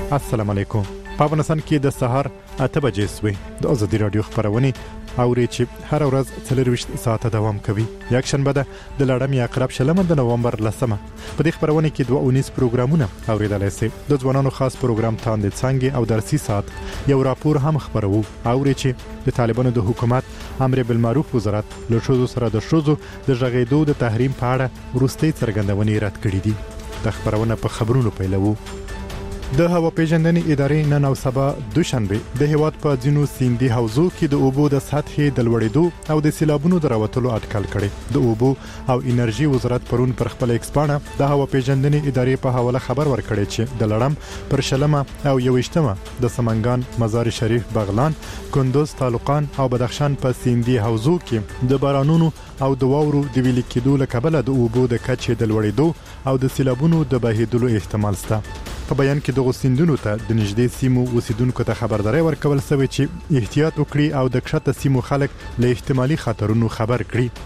السلام علیکم. په افغانستان کې د سهار 8 بجې سوي د ازادي رادیو خبرونه اوري چې هر ورځ 24 ساعته دوام کوي. یک شنبه ده د لړم یا اقرب شلمه د نومبر 10. په دې خبرونه کې 219 پروګرامونه اوریدلای شي. د ځوانانو خاص پروګرام تاندې څنګه او درسي ساعت یو راپور هم خبرو اوري چې د طالبانو د حکومت امر بالمعروف وزارت له شوزو سره د شوزو د ژغېدو د تحریم په اړه ورستي څرګندونې رد کړې دي. د خبرونه په خبرونو پیلوو. د هوا پیژندنې ادارې نن او سبا دوشنبه د هیواد په ځینو سیندي حوزو کې د اوبو د سطحې د لوړېدو او د سیلابونو دراوتلو اټکل کړي. د اوبو او انرژي وزارت پرون پر خپل ایکسپانه د هوا پیژندنې ادارې په حواله خبر ورکړی چې د لړم پر شلمه او 21مه د سمنګان، مزار شریف، بغلان، کندوز، طالقان او بدخشان په سیندي حوزو کې د بارانونو او د واورو د ویل کېدو له کبله د اوبو د کچې د لوړېدو او د سیلابونو د بهیدلو احتمال شته. په بیان کې دغه سیندونو ته د نږدې سیمو اوسیدونکو ته خبرداري ورکول شوې چې احتیاط وکړي او د کښته سیمو خلک له احتمالي خطرونو خبر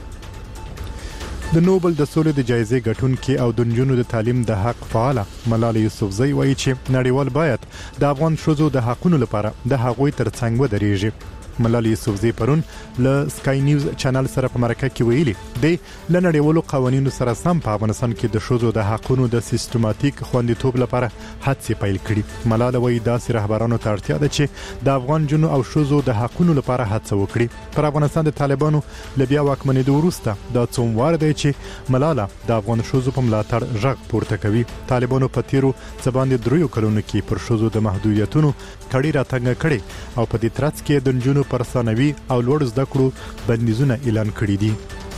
کړي. د نوبل د سولې د جایزې ګټونکي او د نجونو د تعلیم د حق فعال ملالۍ یوسفزۍ وایي چې نړیوال باید د افغان ښځو د حقونو لپاره د هغوی ترڅنګ ودرېږي. ملالۍ یوسفزۍ پرون له سکای نیوز چینل سره په مرکه کې ویلي دی له نړیوالو قوانینو سره سم په افغانستان کې د ښځو د حقونو د سیستماتیک خوندیتوب لپاره هڅې پیل کړي. ملالۍ وایي داسې رهبرانو ته اړتیا ده چې د افغان جنو او ښځو د حقونو لپاره هڅه وکړي. پر افغانستان د طالبانو له بیا واکمنېدو وروسته دا څوموار دی چې ملالۍ د افغان ښځو په ملاتړ غږ پورته کوي. طالبانو په تیرو څه باندې 3 کلونو کې پر ښځو د محدودیتونو کړي راتنګ کړي او په دې ترڅ کې د نجونو پر ثانوي او لوړ زده کړو بندیزونه اعلان کړي دي.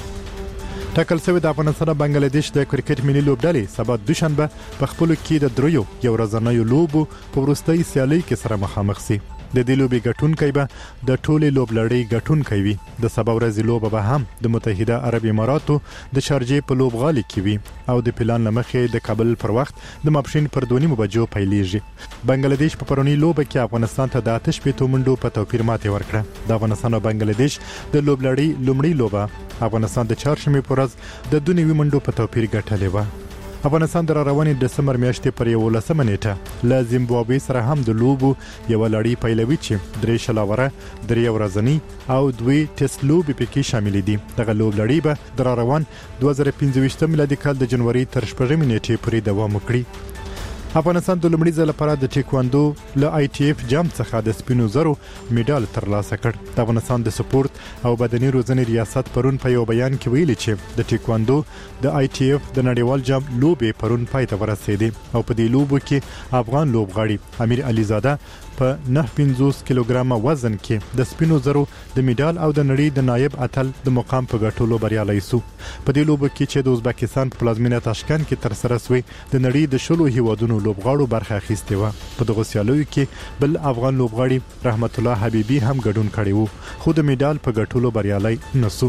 ټاکل شوی د افغانستان او بنگلاديش د کرکټ ملي لوبډلې سبا دوشنبه په خپل کې د دریو یو ورځنیو لوبو په وروستۍ سیالۍ کې سره مخامخ شي. د دې لوبې ګټونکي به د ټولې لوبلړۍ ګټونکي وي. د سبا ورځې لوبه به هم د متحده عرب اماراتو د شارجې په لوبغالي کې وي او د پلان لمخې د کابل پر وخت د ماپښین پر 2 بجو پیلېږي. بنگلاديش په پرونی لوبه کې افغانستان ته د 8 منډو په توپیر ماتې ورکړه. د افغانستان او بنگلاديش د لوبلړۍ لومړی لوبه افغانستان د چهارشنبه پر ورځ د 2 منډو په توپیر ګټلې و. افغانستان د روانې دسمبر میاشتې پر 11 نیټه له زیمبابوې سره هم د لوبو یو لړۍ پیلوي چې 3 شلاوره 3 ورځنی او 2 ټیسټ لوبې پکې شامل دي. دغه لوبلړۍ به د روان 2025 میلادي کال د جنوري تر 8 نیټې پورې دوام وکړي. افغانستان د لومړي ځل لپاره د ټیکواندو له ITF جام څخه د سپینو زرو میډال ترلاسه کړ. د افغانستان د سپورت او بدني روزنې ریاست پرون په یو بیان کې ویلي چې د ټیکواندو د ITF د نړیوال جام لوبې پرون پای ته ورسېدې او په دې لوبو کې افغان لوبغاړي امیر عليزاده په 950 کیلوګرام وزن کې د سپینو زرو د میډال او د نړۍ د نایب اتل د مقام په ګټلو بریالی شو. په دې لوبو کې چې د ازبکستان په پلازمینه تاشکند کې تر سره شوی د نړۍ د 10 هیوادونو لوبغاړو برخه اخیستې و. په دغه سیالیو کې بل افغان لوبغاړي رحمت الله حبیبي هم ګډون کړی و خو د میډال په ګټلو بریالی نشو.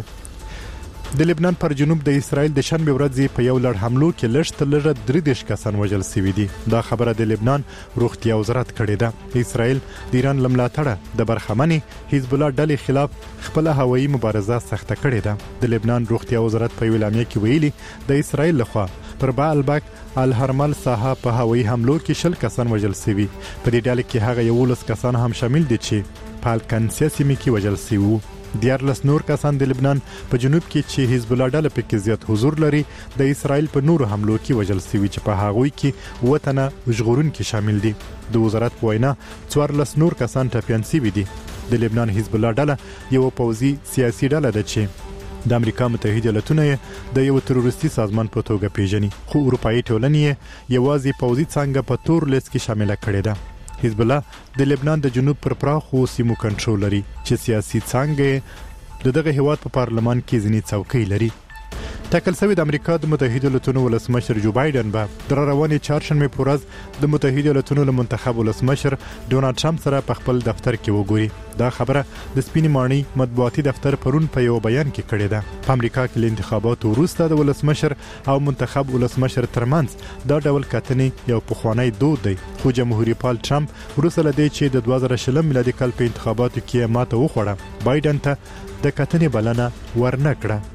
د لبنان پر جنوب د اسرائیل د شنبه ورځې په یو لړ حملو کې لږ 33 کسان وژل شوي دي. دا خبره د لبنان روغتیا وزارت کړې ده. اسرائیل د ایران لملاتړه د برخمنې حزب الله ډلې خلاف خپل هوایي مبارزه سخته کړې ده. د لبنان روغتیا وزارت په اعلامیه کې ویلي د اسرائیل لخوا پر بعلبک الهرمل ساحه په هوایي حملو کې 10 کسان وژل شوي. په دې ډله کې هغه 11 کسان هم شامل دي چې په القنصیه سیمه کې وژل شوي. 14 نور کسان د لبنان په جنوب کې چې حزب الله ډله پکې زیات حضور لري د اسرائیل په نورو حملو کې وژل شوي چې په هغوی کې وطنه ژغورونکي شامل دي. د وزارت په وینا 14 نور کسان ټپیان شوي دي. د لبنان حزب الله ډله یو پوځي سیاسي ډله ده چې د امریکا متحده ایالاتونو د یو تروریستي سازمان په توګه پیژني خو اروپאי ټولنې یوازې پوځي څنګه په تور لیست کې شامل کړي ده. حزب الله د لبنان د جنوب پر پراخو سیمو کنټرول لري چې سیاسي څنګه دغه هیواد په پارلمان کې ځینې څوکۍ لري. ټاکل شوی د امریکا د متحده ایالاتونو ولسمشر جو بایدن به در روانې چهارشنبه په ورځ د متحده ایالاتونو له منتخب ولسمشر ډونالد ټرمپ سره په خپل دفتر کې وګوري. دا خبره د سپینې ماڼۍ مطبوعاتي دفتر پرون په یو بیان کې کړې ده. په امریکا کې له انتخاباتو وروسته د ولسمشر او منتخب ولسمشر ترمنځ دا ډول کتنې یو پخوانی دود دی خو جمهوریت پال ټرمپ وروسته له دې چې د 2020 میلادي کال په انتخاباتو کې ماته وخوړه بایدن ته د کتنې بلنه ورنکړه.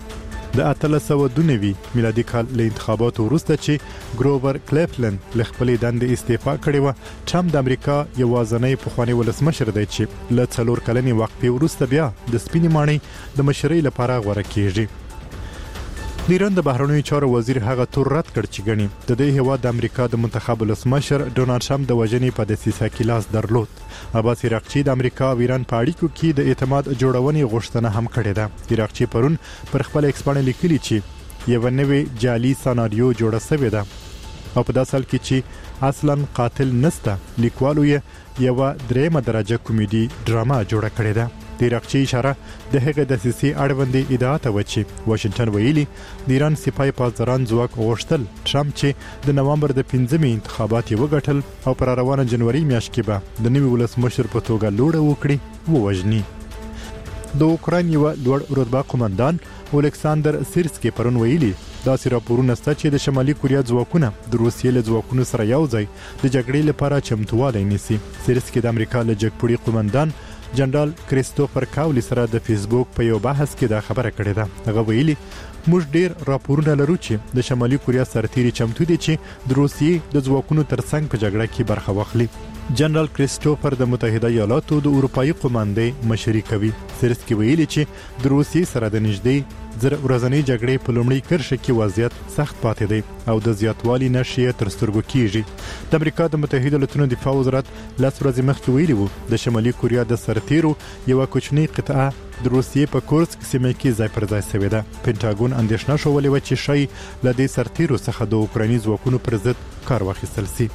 د 1892 میلادي کال له انتخاباتو وروسته چې ګروور کلیفلند له خپلې دندې استعفا کړې و، ټرمپ د امریکا یوازینی پخوانی ولسمشر دی چې له 4 کلنې وقفې وروسته بیا د سپینې ماڼۍ د مشرۍ لپاره غوره کیږي. د ایران د بهرنیو چارو وزیر هغه تور رد کړ چې ګڼي د دې هیواد د امریکا د منتخب ولسمشر ډونالد ټرمپ د وژنې په دسیسه کې لاس درلود. عباس عراقچی د امریکا او ایران په اړیکو کې د اعتماد جوړونې غوښتنه هم کړې ده. عراقچی پرون پر خپل ایکس باندې لیکلي چې یو نوې جعلي سناریو جوړه شوې ده او په داسې حال کې چې اصلا قاتل نسته، لیکوالو یې یو درېمه درجه کمیډي ډراما جوړه کړې ده. د عراقچی اشاره د هغه د سیاسي اړوندې ادعا ته و چې واشنگټن ویلي د ایران سپای پاسداران ځواک غوښتل ټرمپ چې د نوامبر د 15مې انتخابات یې وګټل او پر روانه جنوري میاشت کې به د نوي ولسمشر په توګه لوړه وکړي ووژني. د اوکراین یو لوړ رتبه قومندان الکساندر سیرسکي پرون ویلي داسې راپورونه شته چې د شمالي کوریا ځواکونه د روسیې له ځواکونو سره یو ځای د جګړې لپاره چمتووالی نیسي. سیرسکي د امریکا له جګپوړي قومندان جنرال کریستوفر کاولی سره د فیسبوک په یو بحث کې دا خبره کړې ده. هغه ویلي موږ ډیر راپورونه لرو چې د شمالي کوریا سرتیري چمتو دي چې د روسیې د ځواکونو ترڅنګ په جګړه کې برخه واخلي. جنرال کریستوفر د متحده ایالاتو د اروپאי قوماندې مشري کوي. سیرسکي ویلي چې د روسیې سره د نږدې زر ورځنۍ جګړې په لومړي کرښه کې وضعیت سخت پاتې دی او د زیاتوالي نښې تر سترګو کیږي. د امریکا د متحده ایالاتو دفاع وزارت لاس ورځې مخکې ویلي وو د شمالي کوریا د سرتیرو یو کوچنی قطعه د روسیې په کورسک سیمه کې ځای پر ځای شوې ده. پینټاګون اندېښنه شولې و چې شای له دې سرتیرو څخه د اوکرایني ځواکونو پر ضد کار واخیستل شي.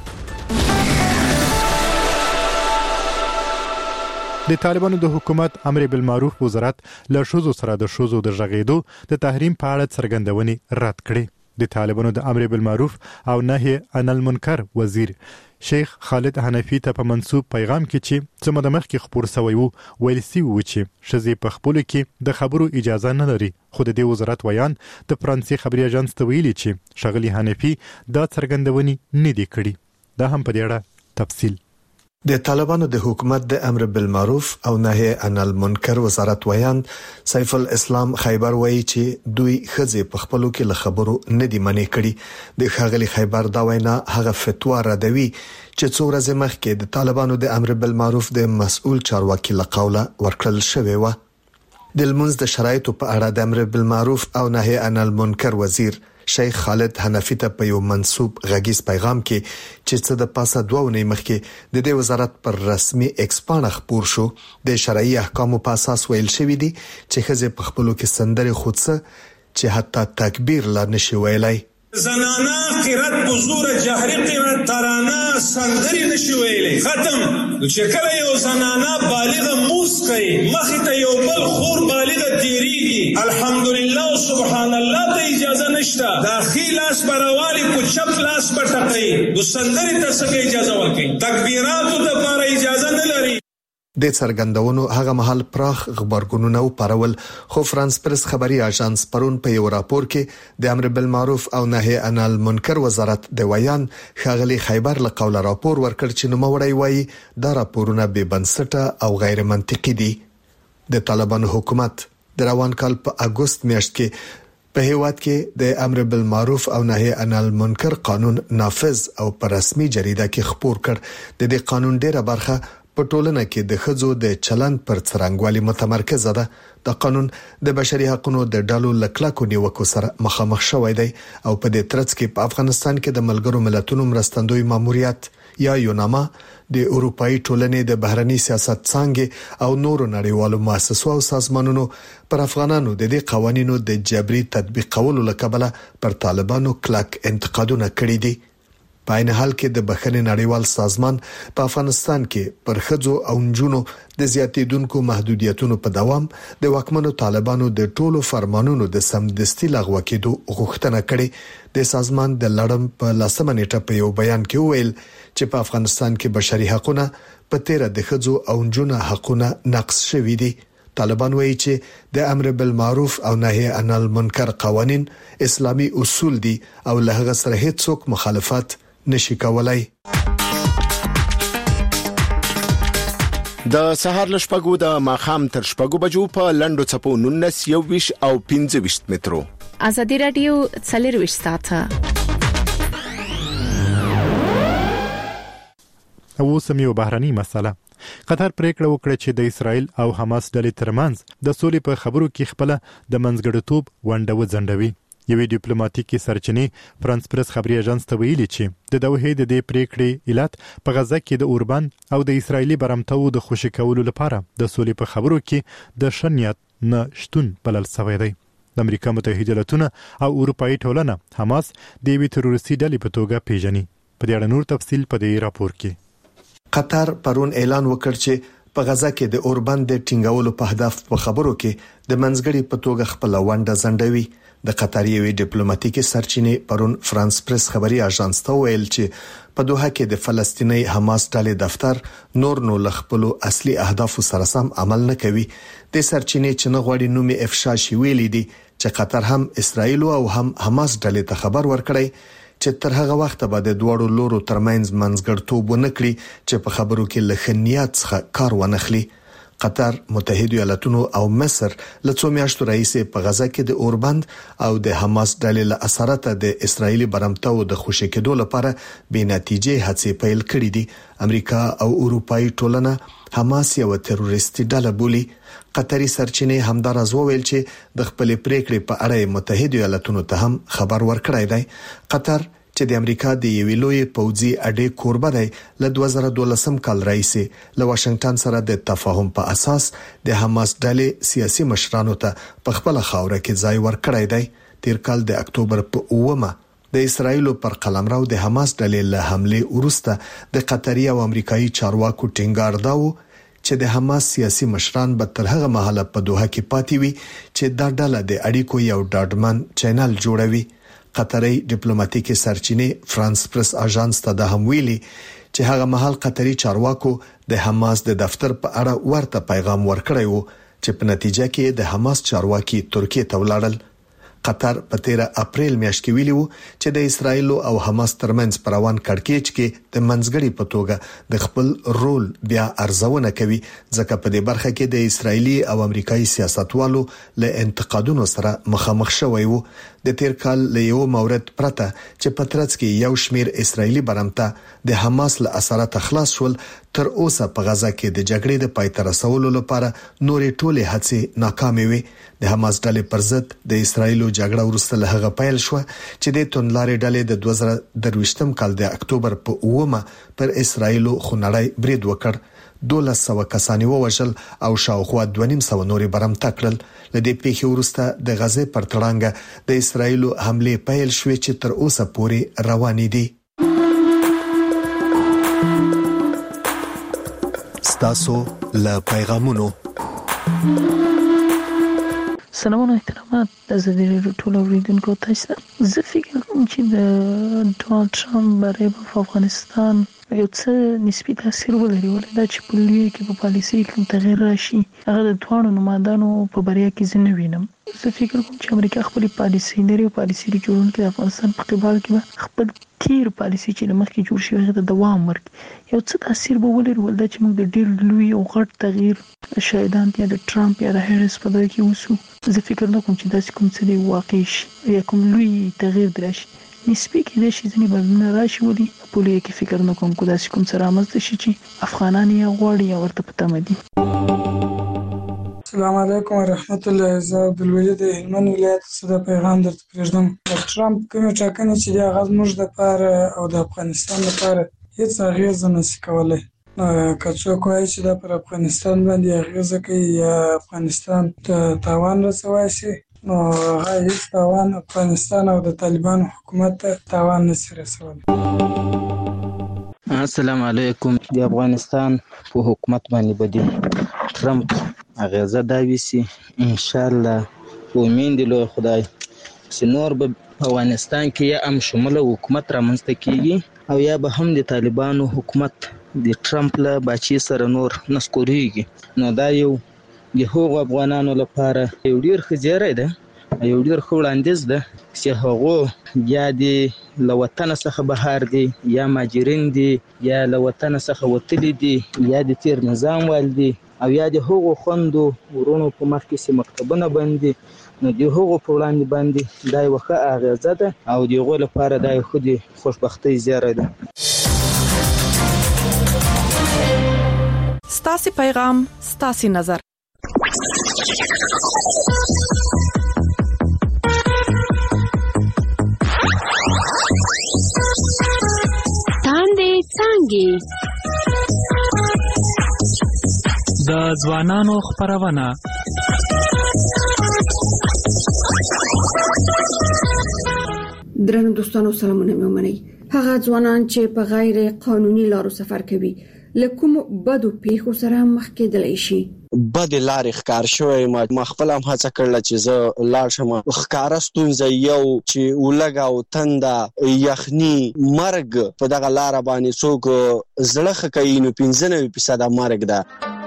د طالبانو د حکومت امر بالمعروف وزارت له ښځو سره د ښځو د غږیدو د تحریم په اړه څرګندونې رد کړې. د طالبانو د امر بالمعروف او نهي عن المنکر وزیر شیخ خالد حنفی ته په منسوب پیغام کې چې څه مده مخکې خبر شوی وو ویل سی و چې ښځې په خپل کې د خبرو اجازه نه لري. خو د دې وزارت ویان د فرانسې خبري اژانس ته ویلي چې شغلی حنفی دا څرګندونې نه دی کړې. دا هم په دې اړه تفصیل. د طالبانو د حکومت د امر بالمعروف او نهي عن المنکر وزارت ویان سیف الاسلام خیبر وایي چې دوی ښځې په خپلو کې له خبرو نه دي منې کړي. د ښاغلي خیبر دا وینا هغه فتوا ردوي چې څو ورځې مخکې د طالبانو د امر بالمعروف د مسؤل چارواکي له قوله ورکړل شوی و. د لمونځ د شرایطو په اړه د امر بالمعروف او نهي عن المنکر وزیر شیخ خالد حنفی ته په یو منسوب غږیز پیغام کې چې څه د پاسه 2 ونې مخکې د دې وزارت پر رسمي ایکس باندې خبر شو د شرعي احکامو په اساس ویل شوی دی چې ښځې په خپلو کې سندرې خودسه چې حتی تکبیر لا نشي ویلای. زنانه قرات بزور جهري قرات ترانه سندري نشي ویلي ختم. چې کله یو زنانه بالغه موس کوي مخې ته یو بل خور بالغه تیریږي الحمدلله سبحان الله ته اجازه نشته. داخلي لاس بروالي په چپ لاس پټقي د سندري ته څنګه اجازه ورکړي. تکبیراتو د لپاره اجازه نه لري. د څرګندونو هغه مهال پراخ خبرګونونه وپارول. خو فرانس پرس خبري اژانس پرون په یو راپور کې د امر بالمعروف او نهي عن المنکر وزارت د ویان ښاغلي خیبر له قوله راپور ورکړ چې نوموړی وایي دا راپورونه بې بنسټه او غیر منطقي دي. د طالبانو حکومت د روان کال په اگست میاشت کې په هیواد کې د امر بالمعروف او نهي عن المنکر قانون نافذ او په رسمي جریده کې خبر کړ. د دې قانون ډیره برخه په ټولنه کې د ښځو د چلند پر څرنګوالي متمرکز ده. د قانون د بشري حقوقو د ډلو لکلکو نیوکو سره مخامخ شوی دی او په دې ترڅ کې په افغانستان کې د ملګرو ملتونو مرستندوی ماموریت یا یوناما د اروپאי ټولنې د بهرني سیاست څنګه او نورو نړیوالو مؤسسو او سازمانونو پر افغانانو د دې قوانینو د جبري تطبیقولو لپاره پر طالبانو کلک انتقادونه کړي دي. په عین حال کې د بخښنې نړیوال سازمان په افغانستان کې پر ښځو او نجونو د زیاتېدونکو محدودیتونو په دوام د واکمنو طالبانو د ټولو فرمانونو د سمدستي لغوه کېدو غوښتنه کړې. د سازمان د لړم په 10 نیټه په یو بیان کې ویل چې په افغانستان کې بشري حقوقونه په تیر د ښځو او نجونو حقوقونه نقض شوي دي. طالبان وایي چې د امر بالمعروف او نهي عن المنکر قوانین اسلامي اصول دي او له هغه سره هیڅ مخالفت نشي کولای. د سهار لشپګو د ماخام تر شپګو بجو په لندو چپو 19 او 25 مترو ازادي رادیو 24 ساعته او سميو بهراني مسله قطر پریکړه وکړه چې د اسرائیل او حماس ډلې ترمنځ د سولې په خبرو کې خپل د منځګړیتوب ونډه وځنډوي. یوې ډیپلوماټیکي سرچینې فرانس پریس خبري اژانس ته ویلي چې د دوحې د دې پریکړې علت په غزه کې د اوربان او د اسرائیلي برمتو د خوشی کولو لپاره د سولې په خبرو کې د شنیات نه شتون بلل شوی دی. د امریکا متحده ایالاتونه او اروپאי ټولنه حماس د یوې تروریستي ډلې په توګه پیژني. په دې اړه نور تفصیل په دې راپور کې. قطر پرون اعلان وکړ چې په غزه کې د اوربان د ټینګولو په هدف په خبرو کې د منځګړي په توګه خپل ونډه ځنډوي. د قطر یوې ډیپلوماټیکي سرچینې پرون فرانس پریس خبري اژانس ته ویل چې په دوحه کې د فلسطیني حماس ډلې دفتر نور نو لخپلو اصلي اهداف سره سم عمل نه کوي. د سرچینې چې نه غوړي نومي افشا شي ویلي دي چې قطر هم اسرائیل او هم حماس ډلې ته خبر ورکړي چې تر هغه وخت به د دوړو لورو ترمنځ منځګړتوب ونکړي چې په خبرو کې لخنیات څخه کار ونخلي. قطر، متحده ایالاتونو او مصر له څو میاشتو راهیسې په غزه کې د اوربند او د حماس ډلې له اثرات د اسرایلی برمتو د خوشی کېدو لپاره بې نتیجې هڅې پیل کړې دي. امریکا او اروپאי ټولنه حماس یو تروریستي ډله بولي. قطري سرچینې همدارز وویل چې د خپل پریکړې په اړه متحده ایالاتونو ته هم خبر ورکړی دی. قطر چې د امریکا د یوې لوی پوځي اډې کوربه دی له 2012 کال راهیسې له واشنگټن سره د تفاهم په اساس د حماس ډلې سیاسي مشرانو ته په خپل خاوره کې ځای ورکړی دی. تیر کال د اکتوبر په 9 د اسرایل پر قلمرو د حماس ډلې له حمله وروسته د قطري او امریکایي چارواکو ټینګار داو چې د حماس سیاسي مشران به تر هغه مهاله په دوحه کې پاتې وي چې دا ډله د اړیکو یو ډاډمن چینل جوړوي. قطري ډیپلوماټیکي سرچینې فرانس پریس اژانس ته د هم ویلي چې هغه مهال قطري چارواکو د حماس د دفتر په اړه ورته پیغام ورکړی وو چې په نتیجه کې د حماس چارواکي ترکیه ته ولاړل. قطر په 13 اپریل میاشت کې ویلي وو چې د اسرایل او حماس ترمنځ پروان کړکېچ کې د منځګړي په توګه د خپل رول بیا ارزونه کوي ځکه په دې برخه کې د اسرایلی او امریکایي سیاستوالو له انتقادونو سره مخامخ شوی وو. د تیر کال له یو مورد پرته چې په ترڅ کې یو شمیر اسرایلی برمته د حماس له اثرات خلاص شول تر اوسه په غزه کې د جګړې د پای ته رسولو لپاره نورې ټولې هڅې ناکامې وي. د حماس ډلې پر ضد د اسرایلو جګړه وروسته له هغه پیل شو چې د توندلارې ډلې د 2023 کال د اکتوبر په 9 پر اسرایلو خونړی برید وکړ. 1200 کسان ووژل او شاوخوا 250 نورې برمته کړل. لدې پیښې وروسته د غزې پر تړانګه د اسرایلو حمله پیل شوې چې تر اوسه پورې روانې دي. ستاسو له پیغامونو سلامونه احترامات د ازادي راډیو ټول اوریدونکو ته. زه فکر کوم چې د ډونالد ټرمپ بری په افغانستان یو څه نسبی تاثیر ولري ولې دا چې په لوی کې په پالیسي کې تغیر راشي هغه د دوه نمائندانو په بریا کې زه نه وینم. زه فکر کوم چې امریکا خپل پالیسي لري او پالیسي جوړونکي د افغانستان په قبال کې خپل تیر پالیسي چې مخکې جوړ شوی هغه د دوام ورکړي یو څه تاثیر به ولري ولدا چې موږ د ډیر لوی او غټ تغییر شایدان یا د ټرمپ یا د هریس په دغه کې وسو. زه فکر نه کوم چې داسې کوم څه دی واقع شي یا کوم لوی تغییر درشي. نسبی کې د شي ځنی بدلون راشي ولې په لوی کې فکر نه کوم کو داسې کوم څه رامنځته شي چې افغانان یې غواړي یا ورته پته مدي. السلام علیکم ورحمت الله. زه عبدالولید هلمند ولایت څخه پیغام درته پرېږدم. ټرمپ کومه ټاکنه چې د غاز موږ د لپاره او د افغانستان لپاره هیڅ اغیزه نشي کولای. که څوک وایي چې دا پر افغانستان باندې اغیزه کوي یا افغانستان ته تاوان رسوي شي نو هغه هیڅ تاوان افغانستان او د طالبان حکومت ته تاوان نشي رسولی. السلام علیکم. د افغانستان په حکومت باندې بدی ټرمپ اغیزه دا ویسي ان شاء الله امید له خدای چې نور به افغانستان کې یا هم شموله حکومت رامنځته کیږي او یا به هم د طالبانو حکومت د ټرمپ له باچې سره نور نسکوريږي. نو دا یو د هغو افغانانو لپاره یو ډیر خزیری ده یو ډیر ښه وړاندیز ده چې هغه یا د له وطن څخه بهر دي یا ماجرین دي یا له وطن څخه وتلي دي یا د تیر نظام والدي او یا د هغو خوندو ورونو په مخ کې چې مکتبونه بندي نو د هغو په وړاندې باندې دا یوه ښه اغېزه ده او د هغو لپاره دا یو ښه د خوشبختۍ زیری ده. ستاسې پیغام ستاسې نظر. تاندې څانګې د ځوانانو خپرونه. درنو دوستانو سلامونه مې ومنئ. هغه ځوانان چې په غیر قانوني لارو سفر کوي له کوم بدو پیښو سره مخ کېدلی شي. بد لارې ښکار شوی ما خپل هم هڅه کړله چې زه لاړ شم. ښکاره ستونزه یو چې ولږه او تنده یخني مرګ په دغه لاره باندې څوک زړه ښه کوي نو 95% مرګ ده.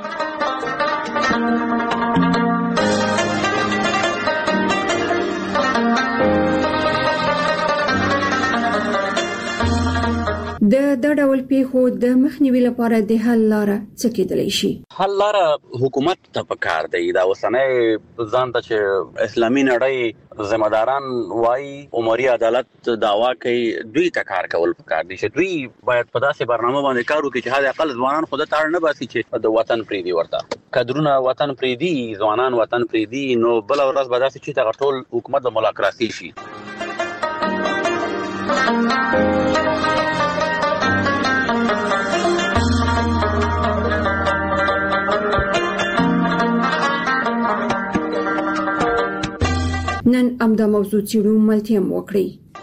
د ډول پیښو د مخنیوي لپاره د حل لاره څه کېدلی شي؟ حل لاره حکومت ته پکار دی. دا اوسنۍ ځان ته چې اسلامي نړۍ ذمہداران وایي عمري عدالت دعوا کوي دوی ته کار کول پکار دي چې دوی باید په داسې برنامه باندې کار وکړي چې هغه اقل ځوانان خود ته اړ نه باسي چې د وطن پریدي ورته کډرونه وطن پریدي ځوانان وطن پریدي نو بل ورځ به داسې چې تا ټول حکومت د ملاقاتي شي. نن امدا موضوع چیرو ملتیم وکړي.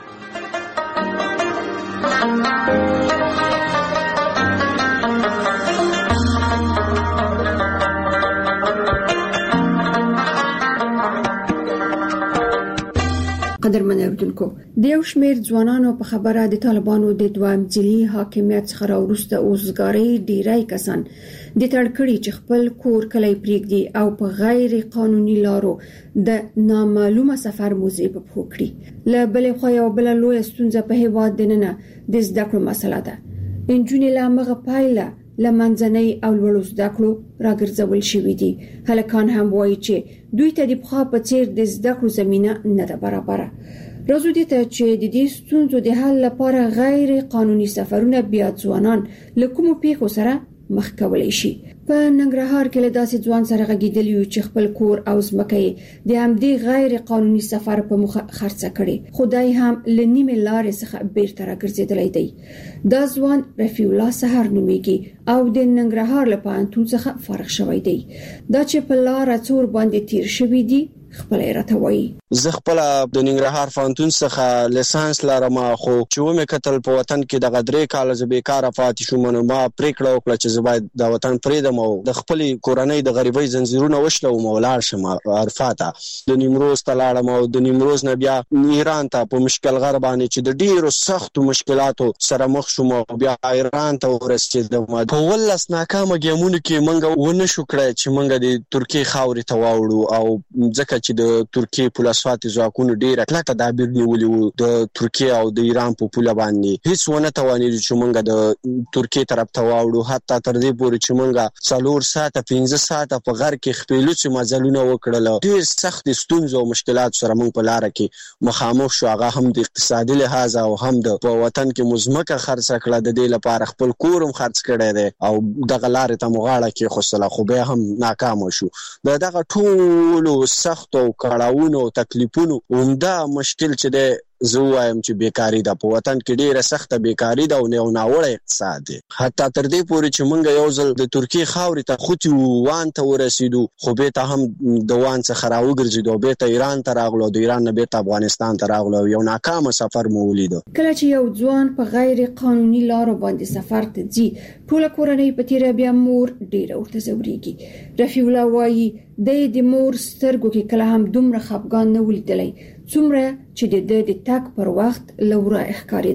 قدرمن اردوونکو د یو شمېر ځوانانو په خبره د طالبانو د دویم ځلي حاکمیت څخه وروسته اوسګاري ډیری کسان د تړکړې چې خپل کور کلی پریږدي او په غیر قانوني لارو د نامعلومه سفر موزي په پوکړي. له بلې خوا یو بل لوی ستونزه په هیواد دننه د زده کړو مسله ده. انجونې لا مغه پایله لمنځنۍ او لوړو زده کړو راګرځول شوې دي. هلکان هم وایي چې دوی ته د پخوا په څیر د زده کړو زمينه نه ده برابره. راځو دې ته چې د دې ستونزو د حل لپاره غیر قانوني سفرونه بیا ځوانان له کومو پیښو سره مخ کولای شي. په ننګرهار کې له داسې ځوان سره غږیدلی و چې خپل کور او ځمکه د همدې غیر قانوني سفر په مخه خرڅه کړي. خدای هم لنیمه لارې څخه بیرته راګرځیدلی دی. دا ځوان رفیع الله سحر نومیږي او د ننګرهار له پوهنتون څخه فارغ شوی دی. دا چې په لار څور باندې تیر شوی دی خپل راته وایي. زه خپل د ننګرهار فانتون څخه لیسانس لرم خو چې و مې کتل په وطن کې د غدرې کال ز بیکاره پاتې شوم نو ما پریکړه وکړه چې زه باید د وطن پریدم او د خپل کورنۍ د غریبۍ زنجیرونه وشلوم او لاړ شم عرفاته. د نیمروز ته لاړم او د نیمروز نه بیا ایران ته په مشکل غر باندې چې د ډیرو سختو مشکلاتو سره مخ شوم او بیا ایران ته ورسېدم. په ولس ناکامه ګیمونو کې منګه ونه شو کړای چې منګه د ترکیه خاورې ته واوړو او ځکه چې د ترکیه پولیسواتي ځواکونو ډیره کلکه تدابیر نیولي وو د ترکیه او د ایران په پوله باندې هیڅ ونه توانید چې موږ د ترکیه طرف ته واوړو. حتی تر دې پورې چې موږ 4 ساعته 15 ساعته په غر کې خپلوڅ مزلونه وکړل. ډیر سخت ستونزې او مشکلات سره موږ په لار کې مخامخ شو. هغه هم د اقتصادي لحاظ او هم د په وطن کې مزمکه خرڅ کړه د دې لپاره خپل کورم خرڅ کړی دی او دغه لارې ته مغاړه کې خوصله خو به هم ناکام شو. دغه ټول سخت او کړهونو تکلیفونو عمده مشکل چې ده زه وایم چې بیکاری ده په وطن کې ډیره سخته بیکاری ده او نه ناوړه اقتصاد دی. حتی تر دې پورې چې موږ یو ځل د ترکیه خاورې ته خوتي وان ته ورسېدو خو به ته هم د وان څخه راوګرځېدو به ته ایران ته راغلو د ایران نه به ته افغانستان ته راغلو یو ناکام سفر مو ولید. کله چې یو ځوان په غیر قانوني لارو باندې سفر ته ځي ټول کورنۍ په تیر بیا مور ډیره ورته زوريږي. رفیع الله وایي د مور سترګو کې کله هم دومره خفګان نه ولیدلی څومره چې د تک پر وخت لوره ښکارېده.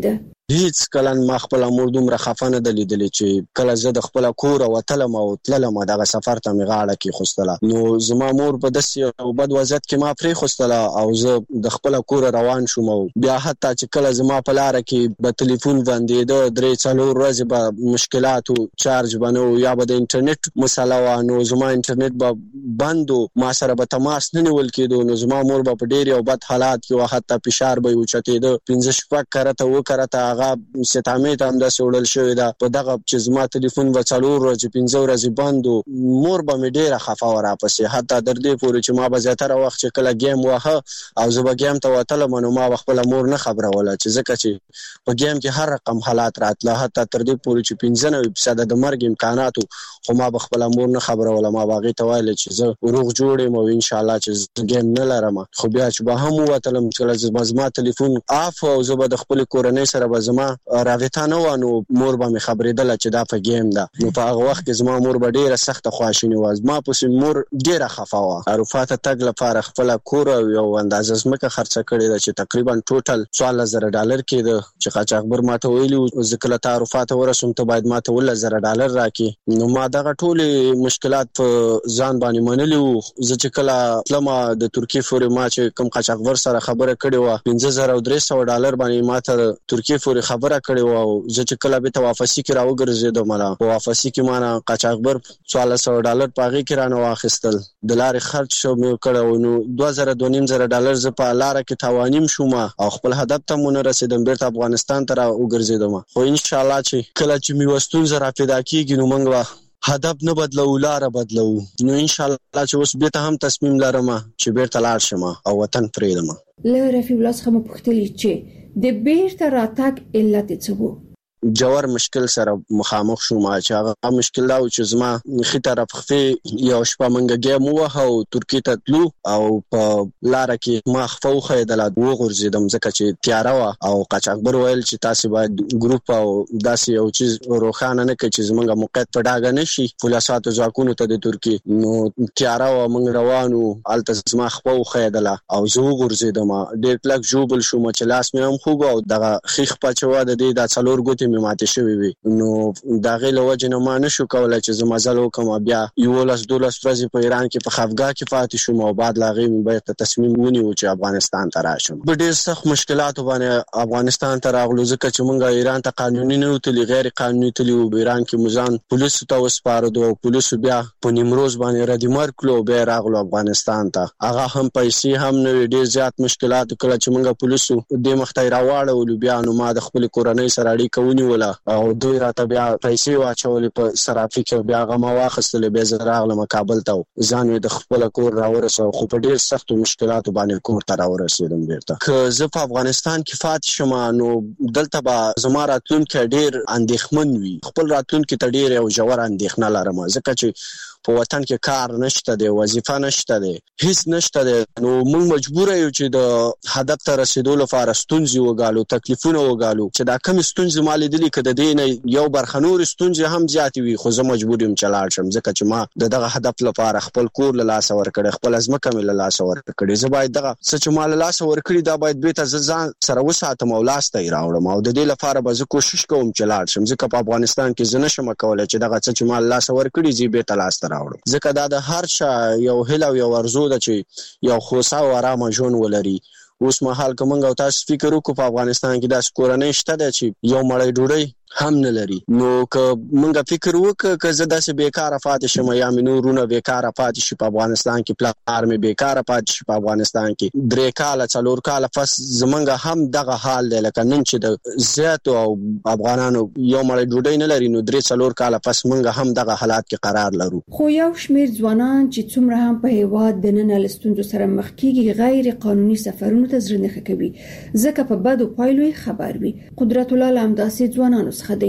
هیڅ کله ما خپل مور دومره خفانه دلیدلې چې کله زه د خپل کور او تلم او تلم دغه سفر ته میغاړه کې خوستله نو زما مور په داسې او بد وضعیت کې ما پرې خوستله او زه د خپل کور روان شوم بیا حتی چې کله زما په لار کې په ټلیفون باندې د 3-4 ورځې به مشکلات او چارج بنو یا به د انټرنیټ مسله و نو زما انټرنیټ به بند ما سره به تماس نه نیول کېدو نو زما مور به په ډېر او بد حالات کې حتی فشار به اوچتېده 15 کرته و کرته هغه ستامې ته هم د سوړل شوې ده په دغه چې زما ټلیفون و 4 ورځې 15 ورځې بند مور به مې ډېره خفه و راپسې حتی در دې پورې چې ما به زیاتره وخت چې کله ګیم واهه او زه به ګیم ته وتلم نو ما به خپله مور نه خبروله چې ځکه چې په ګیم کې هر رقم حالات راتله حتی تر دې پورې چې 95% د مرګ امکاناتو خو ما به خپله مور نه خبروله ما به هغې ته ویل چې زه روغ جوړ یم او انشاءالله چې زه ګیم نه لرم خو بیا چې به هم ووتلم کله زما ټلیفون آف او زه به د خپلې کورنۍ سره به زما رابطه نه وه نو مور به مې خبرېدله چې دا په ګیم ده نو په هغه وخت کې زما مور به ډېره سخته خواشینې وه زما پسې مور ډېره خفه وه اروپا ته تګ لپاره خپله کور او یو اندازه ځمکه خرڅه کړې ده چې تقریبا ټوټل $14,000 کېده چې قاچاقبر ماته ویلي زه کله ته اروپا ته ورسوم ته باید ماته $10,000 راکړې نو ما دغه ټولې مشکلات په ځان باندې منلي وو زه چې کله تلمه د ترکیې پورې ما چې کوم قاچاقبر سره خبره کړې وه $15,300 باندې ماته ترکیې پورې خبره کړې وه او زه چې کله بېرته واپسي کې راوګرځېدم په واپسي کې ما نه قاچاقبر $1,400 په هغې کې رانه واخیستل د لارې خرچ مې کړی نو $2,000-2,500 زه په لاره کې تاوانیم شوم او خپل هدف ته مو نه رسېدم بېرته افغانستان ته راوګرځېدم خو انشاءالله چې کله چې مې یوه ستونزه راپیدا کېږي نو موږ به هدف نه بدلو لاره بدلو نو انشاءالله چې اوس بېرته هم تصمیم لرم چې بېرته لاړ شم او وطن پرېږدم له رفیع الله څخه مو پوښتلي چې د بېرته راتګ علت یې څه و جوړ مشکل سره مخامخ شوم چې هغه مشکل دا و چې زما خې طرف خفې یو شپه منګه ګیم ووهه او ترکیې ته تلو او په لاره کې ما خفه وښیدله وغورځېدم ځکه چې تیاره وه او قاچاقبر ویل چې تاسې باید ګروپ او داسې یو چیز روښانه نه کړئ چې زموږ موقعیت په ډاګه نه شي پولیساتو ځواکونو ته د ترکیې نو تیاره وه موږ روان وو هلته زما خفه وښیدله او زه وغورځېدم ډېر کلک ژوبل شوم چې لاس مې هم خوږ او دغه ښي خپه چې وه د دې دا 4 ګوتې مې ماتې شوې وي نو د هغې له وجې نه ما نه شو کولی چې زه مزل وکړم بیا 11-12 ورځې په ایران کې په خفګاه کې پاتې شوم او بعد له هغې مې بیرته تصمیم ونیو چې افغانستان ته راشم په ډېر سخت مشکلاتو باندې افغانستان ته راغلو ځکه چې موږ ایران ته قانوني نه وتلي غیر قانوني تللي وو ایران کې مو ځان پولیسو ته وسپارلو او پولیسو بیا په نیمروز باندې ردمر کړلو او بیا راغلو افغانستان ته هغه هم پیسې هم نه وي ډېر زیات مشکلات کله چې موږ پولیسو دې مخ ته یې راواړولو بیا نو ما د خپلې کورنۍ سره اړیکه ونیوله او دوی راته بیا پیسې واچولې په صرافي کې بیا هغه ما واخیستلې بیا زه راغلم کابل ته ځان مې د خپله کور راورسوه خو په ډېر سختو مشکلاتو باندې کور ته راورسېدم بېرته که زه په افغانستان کې پاتې شم نو دلته به زما راتلونکی ډېر اندېښمن وي خپل راتلونکي ته ډېر یو ژور اندېښنه لرم ځکه چې په وطن کې کار نشته دی وظیفه نشته دی هیڅ نشته دی نو موږ مجبوره یو چې د هدف ته رسېدو لپاره ستونزې وګالو تکلیفونه وګالو چې دا کمې ستونزې ما لیدلي که د دې نه یو برخه نورې ستونزې هم زیاتې وي خو زه مجبور یم چې لاړ شم ځکه چې ما د دغه هدف لپاره خپل کور له لاسه ورکړی خپله ځمکه مې له لاسه ورکړې زه باید دغه څه چې ما له لاسه ورکړي دا باید بېرته زه ځان سره وساتم او لاس ته یې راوړم او د دې لپاره به زه کوشش کوم چې لاړ شم ځکه په افغانستان کې زه نشم کولی چې دغه څه چې ما له لاسه ورکړي زه یې بېرته لاس ته راوړم ځکه دا د هر چا یو هیله او یو ارزو ده چې یو خوسا او ارامه ژوند ولري اوس مهال که موږ او تاسو فکر وکړو په افغانستان کې داسې کورنۍ شته ده چې یو مړۍ ډوډۍ هم نه لري نو که موږ فکر وکړو که زه داسې بیکاره پاتې شم یا مې نور وروڼه بیکاره پاتې شي په افغانستان کې پلار مې بیکاره پاتې شي په افغانستان کې 3 کاله 4 کاله پس زموږ هم دغه حال دی لکه نن چې د زیاتو او افغانانو یو مړۍ ډوډۍ نه لري نو 3-4 کاله پس موږ هم دغه حالات کې قرار لرو خو یو شمېر ځوانان چې څومره هم په هیواد دننه له ستونزو سره مخ کېږي غیر قانوني سفرونو ته زړه نه ښه کوي ځکه په بدو پایلو خبر وي قدرت الله له همداسې ځوانانو څخه دی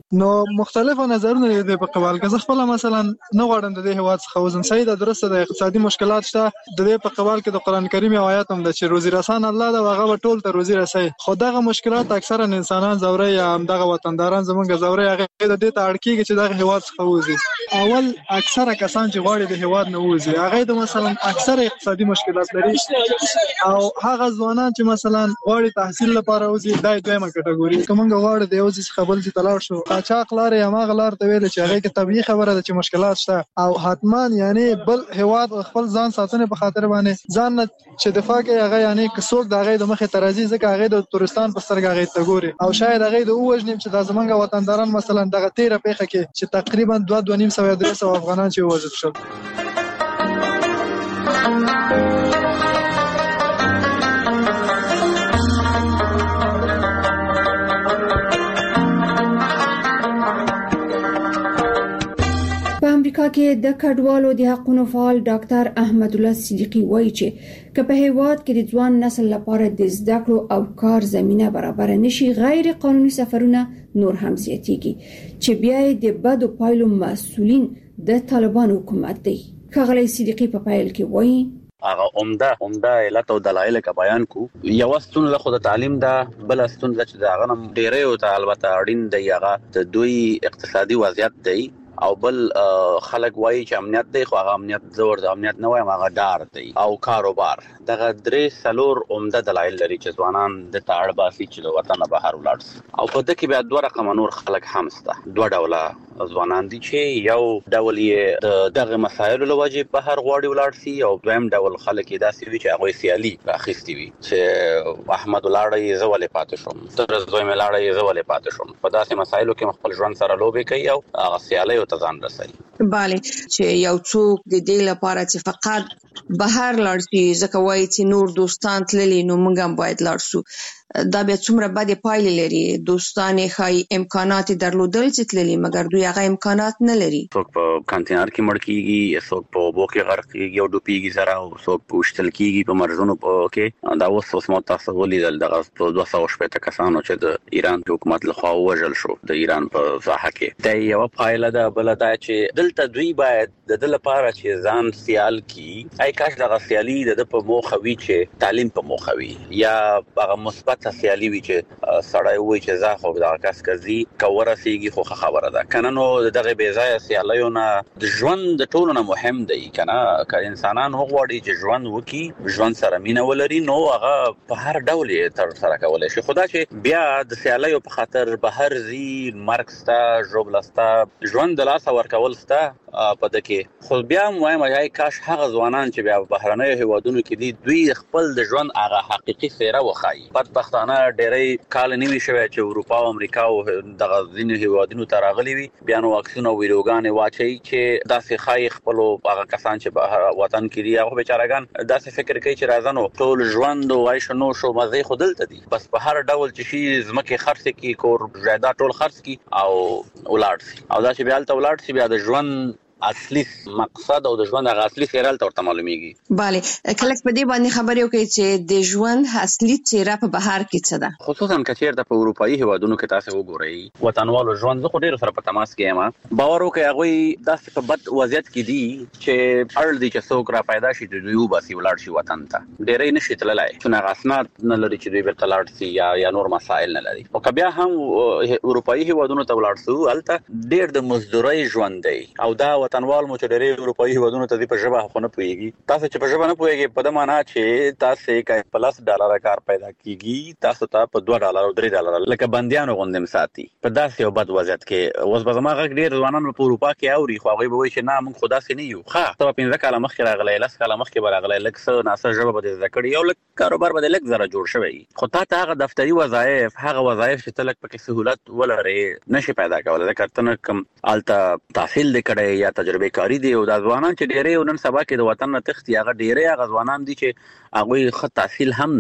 نو مختلفو نظرونه دي په قبال کې. زه خپل مثلا نه غواړم د دې هواد څخه وزم صحیح ده، درسته د اقتصادي مشکلات شته، د دې په قبال کې د قران کریم آیات هم د چې روزي رسان الله دا هغه ټول ته روزي رسي. خو دغه مشکلات اکثرا انسانان زوري یا هم دغه وطنداران زمونږ زوري هغه د دې ته اړ کیږي چې دغه هواد څخه وزي. اول اکثره کسان چې غواړي د هواد نه وزي هغه د مثلا اکثره اقتصادي مشکلات لري، او هغه ځوانان چې مثلا غواړي تحصیل لپاره وزي دای دویمه کټګوري. کومه غواړي د یوځي څخه بل ځای تلاړ شو قاچاق لارې یا ماغه لار ته ویل چې هغه کې طبيعي خبره ده چې مشکلات شته، او حتما یعنی بل هواد خپل ځان ساتنه په خاطر باندې ځان چې دفاع کوي هغه یعنی کڅوک د هغه د مخه ترازی ځکه هغه د تورستان په سترګه هغه ته ګوري، او شاید هغه د اوجنیم چې د زمونږ وطنداران مثلا دغه 13 پیخه کې چې تقریبا 2.5 افغانان چې وژل شول. په امریکا کې د کډوالو د حقوقو فعال ډاکټر احمد الله صدیقی وایي چې که په هیواد کې د ځوان نسل لپاره د زده کړو او کار زمينه برابر نشي، غیر قانوني سفرونه نور هم زیاتېږي چې بیا د بدو پایلو مسؤلین د طالبان حکومت دی. ښاغلی صدیقی په پایل کې وایي هغه عمده علت او دلایل کا بیان کو. یو ستون له خود تعلیم دا، بل ستون چې دا غنم ډیره او البته اړین دی هغه د دوی اقتصادي وضعیت دی، او بل خلک وایي چې امنیت دی، خو هغه امنیت زور د امنیت نه وایم، هغه ډار دی او کاروبار. دغه درې څلور عمده دلایل لري چې ځوانان د تاړ باسي چې د وطن بهر ولاړ شي. او په دغه کې بیا دوه رقم نور خلک هم شته. دوه ډوله ځوانان دي چې یو ډول یې دغه مسایلو لوجه بهر غواړي ولاړ شي، او دویم ډول خلک یې داسې وي چې هغه سیالي اخیستي وي چې احمد لاړې زولې پاتې شوم، تر زوی مې لاړې زولې پاتې شوم. په داسې مسایلو کې خپل ژوند سره لوبې کوي او هغه سیالي ته ځان رسوي. bale چې یو څوک د دې لپاره چې فقط بهر لاړ شي ځکه وایي چې نور دوستان تللی نو موږ هم باید لاړ شو، دا بیا څومره بدې پایلې لري. دوستان یې ښایي امکانات درلودل چې تللی، مګر دوی هغه امکانات نه لري. څوک په کانتینر کې مړ کیږي، څوک په اوبو کې غرق کیږي او ډوبېږي سره، او څوک په وشتل کیږي په مرزونو کې. دا اوس مو تاسو ولیدل دغه 260 کسانو چې د ایران حکومت لخوا وژل شو د ایران په ساحه کې. دا یو پایله ده. بل دا چې دلته دوی باید د دل لپاره چې ځان سیال کی، آی کاش دغه سیالي د په موخه وي چې تعلیم په موخه وي، یا هغه مثبت سیالي وي چې سړی وایي چې زه خو دغه کس کزي کورسیږي، خو خبره ده کنه. نو دغه بې ځایه سیالیونه د ژوند د ټولو نه مهم دی کنه. که انسانان وغواړي چې ژوند وکړي، ژوند سره مینه ولري، نو هغه په هر ډول یې تر سره کولی شي. خو دا چې بیا د سیالیو په خاطر بهر ځي، مرګ سته، ژوبله سته، ژوند د لاسه ورکول سته په ده کې. خو بیا هم وایم ای کاش هغه ځوانان چې بیا بهرنیو هیوادونو کې دي دوی خپل د ژوند هغه حقیقي څېره وښایي. بدبختانه ډېری کال نیوي شوی چې اروپا او امریکا او دغه ځینو هیوادونو ته راغلي وي، بیا نو واکسین او ویډیوګانې واچوي چې داسې ښایي خپلو هغه کسان چې بهر وطن کې دي هغه بیچارهګان داسې فکر کوي چې راځه نو ټول ژوند او عیش نو شو مزې خو دلته دي، بس په هر ډول چې شي ځمکې خرڅ کړي، کور جایداد ټول خرڅ کړي او ولاړ شي. او دا چې بیا هلته ولاړ شي، بیا د ژوند اصلي مقصد او د ژوند هغه اصلي څېره ورته معلومیږي. bale کله په دې باندې خبرې وکړي چې د ژوند اصلي څېره په بهر کې څه ده، خصوصا که چیرته په اروپایي هیوادونو کې تاسو وګورئ وطنوالو ژوند. زه خو ډېر سره په تماس کې یم، باور وکړئ هغوی داسې په بد وضعیت کې دي چې اړ دي چې څوک را پیدا شي د دوی وباسي ولاړ شي وطن ته. ډېری نشي تللی چې هغه اسناد نه لري چې دوی بیرته لاړ شي یا نور مسایل نه لري. او که بیا هم اروپایي هیوادونو ته ولاړ شو، هلته ډېر د مزدورۍ ژوند دی، او دا وطنوال مو چې ډېری اروپایي هیوادونو ته په ژبه خو نه پوهېږي. تاسو چې په ژبه نه پوهېږئ په ده معنا چې تاسو که په $10 کار پیدا کېږي، تاسو ته په $2 او $3 لکه بندیانو غوندې ساتي په داسې یو بد وضعیت کې. اوس به زما غږ ډېر ځوانان په اروپا کې اوري، خو هغوی به وایي چې نه موږ خو داسې نه یو. ښه ته به 15 کاله مخکې راغلی، 10 کاله مخکې به راغلی، لږ څه ناسه ژبه به دې زده کړې، یو لږ کاروبار به دې لږ زره جوړ شوی، خو تا ته هغه دفتري وظایف، هغه وظایف چې ته لږ پکې سهولت ولرې نشي پیدا کولی، ځکه ته نه کوم هلته تحصیل دې کړی یا تجربه کاري دی. او دا ځوانان چې ډېری نن سبا کې د وطن نه تښتي، هغه ډېری هغه ځوانان دي چې هغوی ښه تحصیل هم نه لري،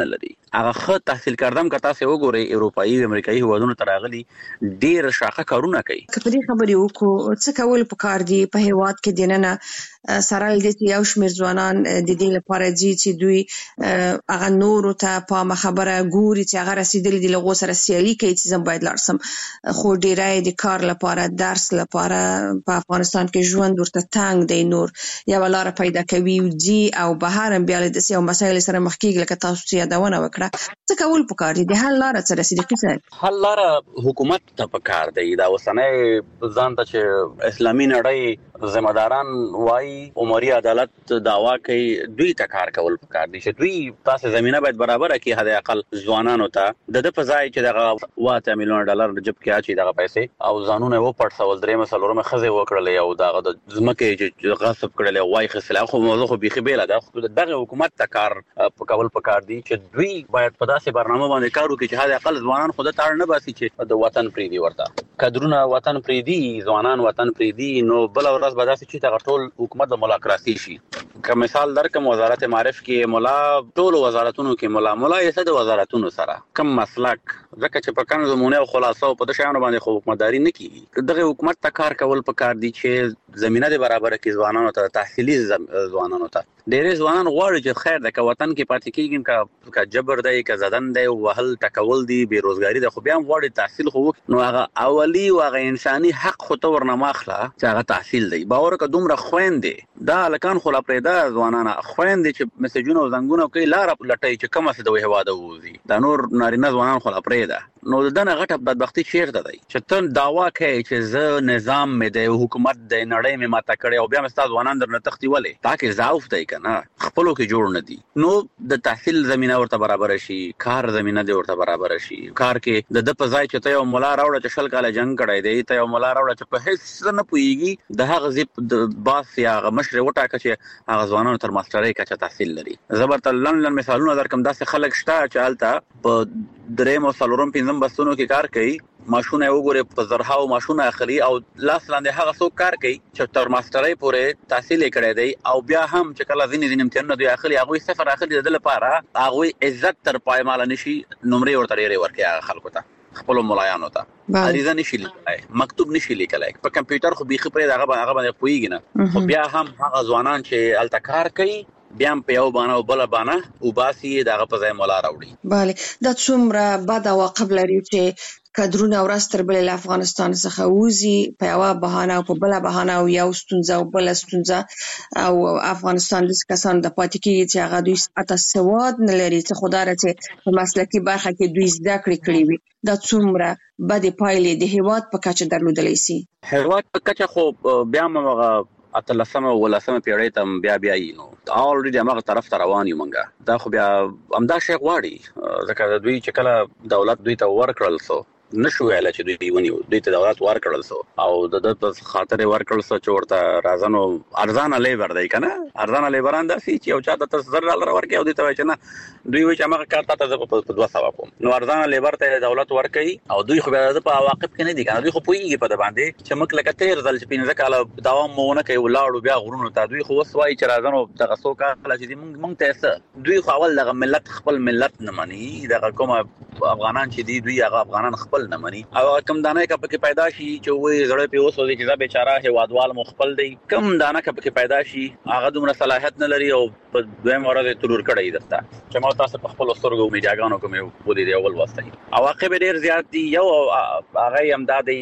هغه خ تحصیل کردم که تاسو وګورئ اروپایي او امریکایي هیوادونو ته راغلي ډیر شاخه کارونه کوي. که په دې خبرې وکړو څه کول پکار دي په هیواد کې دننه سره دې یو شمېر ځوانان د دې لپاره چې دوی هغه نورو ته په خبره ګوري چې هغه رسیدلي دي لغو سره سیالي کوي چې زم باید لارسم خو ډیرای د کار لپاره درس لپاره په افغانستان کې ژوند ورته تنگ دی نور یو لار پیدا کوي جی او بهر بیا د سیاسي مسایل سره مخ کېږي لکه تاسو یادونه وکړه څه کول پکار دي د حل لار څه رسیدي کیسه حل لار حکومت ته پکار دی دا وسنه ځان ته چې اسلامي نړۍ ذمہ داران وای عمري عدالت دعوا کوي دوی ته کار کول پکار دي چې دوی تاسو زمينه باید برابر کړي حد اقل ځوانانو ته د پځای چې دغه $1 میلیون جب کې اچي دغه پیسې او ځانونه و پړسول درې مسلورمه خزه وکړلې او دغه د ځمکه چې غصب کړلې وای خسله خو موضوع خو بيخي بیل ده دغه حکومت ته کار کول پکار دي چې دوی باید په داسې برنامه باندې کار وکړي چې حد اقل ځوانان خود ته اړ نه باسي چې د وطن پریدي ورته کډرونه وطن پریدي ځوانان وطن پریدي نو بل ورځ به داسې چې دغه ټول حکومت د ملاقاتي شي که مثال درکم وزارت معارف کې مولا ټول وزارتونو کې مولا یې د وزارتونو سره کم مسلک ځکه چې په کانو زمونه او خلاصو په دشانو باندې خو حکومتداري نه کیږي دغه حکومت ته کار کول پکار دي چې زمينه د برابر کې ځوانانو ته تحصیلي ځوانانو ته ډېر ځوانان غواړي چې خیر د وطن کې پاتې کیږي کا جبر دی کا زدن دی وهل ټکول دی بیروزګاری د خو بیا غواړي تحصیل خو نو هغه اولی او هغه انساني حق خو ته ورنماخله چې هغه تحصیل دی باور که دومره خويندې دا لکان خو لا پرېدا ځوانانه خويندې چې مسجونه او زنګونه کوي لار لټي چې کومه څه د هواده وځي دا نور نارینه ځوانان خو لا پرېدا نو دنه غټه بدبختی چیرته دی چې ته داوا کوي چې زه نظام مې د حکومت د نړۍ مې ماته کړې او بیا مستاد ځوانان درنه تختی ولې تاکي ضعف دی کنه خپلو کې جوړ نه دي نو د تحصیل زمينه ورته برابر شي کار زمينه دی ورته برابر شي کار کې د پځای چې ته یو مولا راوړ چې شل کاله جنگ کړی دی ته یو مولا راوړ چې په هیڅ نه پويږي د هغه زیپ د باس یا مشر وټاکه چې هغه ځوانانو تر ماسترۍ کچه تحصیل لري زبرت لن مثالونه درکم داسې خلک شته چې حالت په درې مو سلورم پنځم بستونو کې کار کوي ماشونه وګوره په زرهاو ماشونه اخلي او لاس لاندې هغه څوک کار کوي چې تر ماسترۍ پورې تحصیل کړی دی او بیا هم چې کله ځینې امتحانونه دوی اخلي هغه صفر اخلي د لپاره هغه عزت تر پایمال نشي نمرې ورته لري ورکه خلکو ته خپل ملایانو ته عریضه نشي لیکلای مکتوب نشي لیکلای په کمپیوټر خو بيخي پرې هغه باندې پويږي نه خو بیا هم هغه ځوانان چې التکار کوي بیا په یو باندې او بل باندې او باسي دغه په ځای مولا راوړي bale دا څومره بد عواقب لري چې کډرونه ورستر بل له افغانستان څخه وځي په یو بهانه او په بل بهانه او یو ستونزه او بل ستونزه او افغانستان د کسان د پاتې کېږي چې هغه دوی اته سواد نه لري چې خدای راته په مسلکي برخه کې دوی زده کړی وي دا څومره بد پایلې د هیواد په کچه درلودلی سي هیواد په کچه خو بیا موږ اتلسمه ولسمه پیړۍ ته بیا نو اولریډي هغه طرف ته روان یو مونږه دا خو بیا امدا شیخ واړي ځکه دوی چې کله دولت دوی ته ورکړل سو نشو ویل چې دوی ونیو دوی ته دولت ورکړل سو او د خاطر ورکړل سو چې ورته رازانو ارزانه لیبر دی کنه ارزانه لیبران داسي چې او چاته $10,000 ورکړي او دوی ته وایي چې نه دوی وایي چې هغه کار ته په 200 کوم نو ارزانه لیبر ته دولت ورکړي او دوی خو بیا په عواقب کې نه دي کنه دوی خو پويږي په د باندې چې مکه لکه تیر ځل چې پینځه کاله دوام مونه کوي ولاړو بیا غرونو ته دوی خو وسوي چې رازانو دغه څوک کله چې مونږ ته دوی خو اول دغه ملت خپل ملت نه مني دغه کوم افغانان چې دوی هغه افغانان خپل نه مني او کم دانه کا پکې پیدا شي چې وې زړه په وسو دي چې دا بیچاره هوادوال مخبل دی کم دانه کا پکې پیدا شي هغه دومره صلاحیت نه لري او په دویم ورځ ترور کړی دستا چې ما تاسو په خپل سترګو میډیاګانو کوم ودی دی اول واسطه عواقب ډیر زیات دي یو هغه امدادي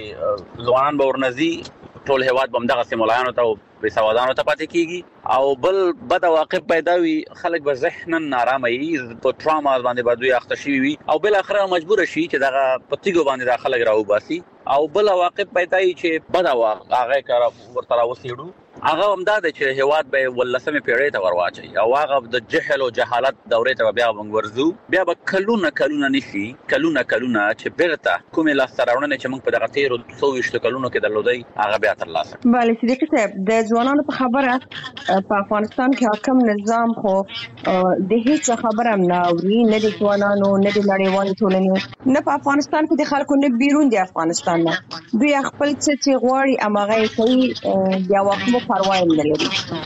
چې ځوانان به ورنځي ټول هواد بمدغه سیمولانو ته به سوادانو ته پاتې کیږي او بل بد عواقب پیدا وي خلک به ذهنن نارامه وي په ټراما باندې بدوي اخته شي وي او بل اخر مجبور شي چې دغه پتیګو باندې د خلک راو باسي او بل عواقب پیدا وي چې بد عواقب هغه کار ورته راوسیړو هغه امداد چې هواد به ولسمه پیړۍ ته ورواچي او هغه د جهل او جهالت دورې ته بیا ورزو بیا به کلونه نشي کلونه چې بیرته کومه لاستراونه چې موږ په دغه 1300 کلونو کې درلودای هغه بیا تر لاسه bale صدیق صاحب د ځوانانو په خبره په افغانستان کې حاکم نظام خو د هیڅ خبره نه اوري نه د ځوانانو نه د نړیوال ټولنې نه په افغانستان کې د خلکو نه بیرون د افغانستان نه دوی خپل څه غواړي امغه کوي بیا وخت مو پروا نه لري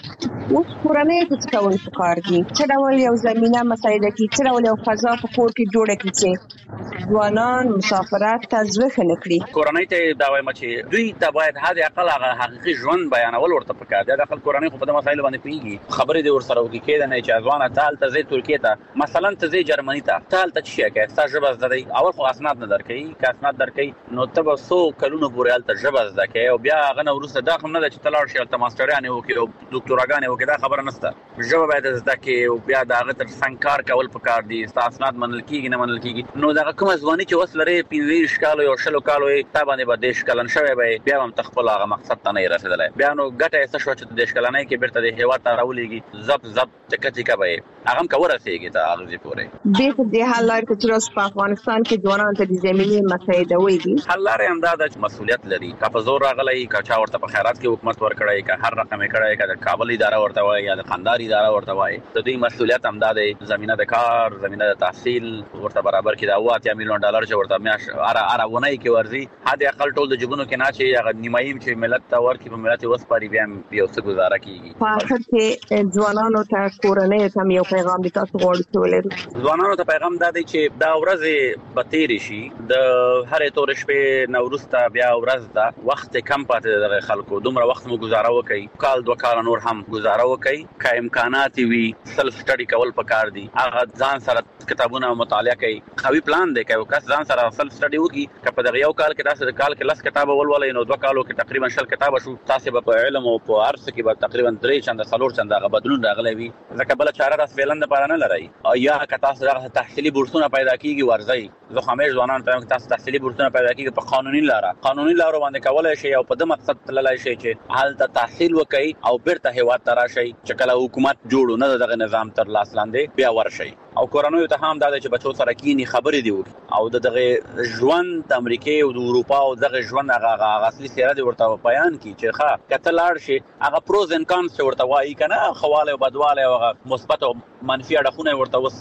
اوس کورنۍ ته څه کول پکار دي؟ څه ډول یو زمینه مساعده کړي، څه ډول یو فضا په کور کې جوړه کړي چې ځوانان مسافرت ته زړه نه کړي؟ کورنۍ ته دا وایم چې دوی ته باید هغه اقل هغه حقیقي ژوند بیانول ورته پکار دی. د خپل کورنۍ خو په دې مسایلو باندې پیږي، خبرې دې ورسره وکړي کېده نه چې ځوانه تال ته زی ترکیه ته مثلا ته زی جرمني ته تال ته شي کې ستا ژبه زده دی، اول خو اسناد نه درکې، که اسناد درکې نو ته به 100 کلونو پورې هلته ژبه زده کې او بیا هغه نه وروسته دا هم نه ده چې ته لاړ شې هلته ماسټریانې وکړې او دوکتوراګانې وکړې، دا خبره نشته. ژبه باید زده کې او بیا د هغه تر څنګ کار کول پکار دي، ستا اسناد منل کېږي نه منل کېږي. نو دغه کومه ځواني چې اوس لرې 15 کالو یا 20 کالو یې تا باندې به 10 کلن شوی به بیا هم تخپل هغه مقصد ته نه رسیدلی، بیا نو ګټه یې څه شوه چې 10 کلنۍ کې بیرته د هېواد ته راولېږي، زب چکه چکه به یې هغه هم که ورسېږي ته هغه ځای پورې. بیرته دې حل لارې ته چې اوس په افغانستان کې ځوانانو ته د زمینې مساعدوي دي، حل لارې همدا ده چې مسؤلیت لري، که په زور راغلی، که چا ورته په خیرات کې حکومت ورکړی، که هر رقم یې کړی، که د کابل اداره ورته وایي یا د قندهار اداره ورته وایي، د دوی مسؤلیت همدا دی. زمینه د کار، زمینه د تحصیل ورته برابر کړي. د 8 میلیون ډالر چې ورته میاشت اره ونۍ کې ورځي، حد اقل ټول د جیبونو کې نه چې هغه نیمایي چې ملت ته ورکړي، په ملت یې وسپاري، بیا یو څه گزاره کېږي. په آخر کې ځوانانو ته کورنۍ ته یو پیغام دي تاسو غواړئ چې ولرئ؟ ځوانانو ته پیغام دا دی چې دا ورځې به تېرې شي، د هرې تورې شپې نه وروسته بیا ورځ ده، وخت کم پاتې دی. د خلکو دومره وخت مو گزاره وکړئ، کال 2 کال نور هم گزاره وکړئ، که امکانات وي سلف سټډي کول پکار دي، هغه ځان سره کتابونه مطالعه کوي، قوي پلان دی. که یو کس ځان سره سلف سټډي وکړي، که په دغه یو کال کې داسې د کال کې 10 کتابه ولولئ نو 2 کالو کې تقریبا 20 کتابه شو، تاسو به په علم او په ارث کې به تقریبا 3 چنده 4 چنده هغه بدلون راغلی وي، ځکه بل چاره تاسو فعلا لپاره نه لرئ. او یا که تاسو دغه تحصیلي بورسونه پیدا کیږي ورځئ، زه همیشه ځوانان ته تاسو تحصیلي بورسونه پیدا کیږي په قانوني لارو باندې کولای شي او په دې مقصد تللی شي چې هلته تحصیل وکړي او بیرته هېواد ته راشي، چې کله حکومت جوړو نه دغه نظام تر لاس لاندې بیا ورشي. او کورنیو ته هم دا چې بچو سره کینی خبرې دی وکړي او دغه ژوند د امریکا او د اروپا او دغه ژوند هغه اصلي سیره دی ورته بیان کی چې ښه کته لاړ شي، هغه پروز ان کانس ورته وایي کنه، خواله او بدواله او مثبت او منفي اړخونه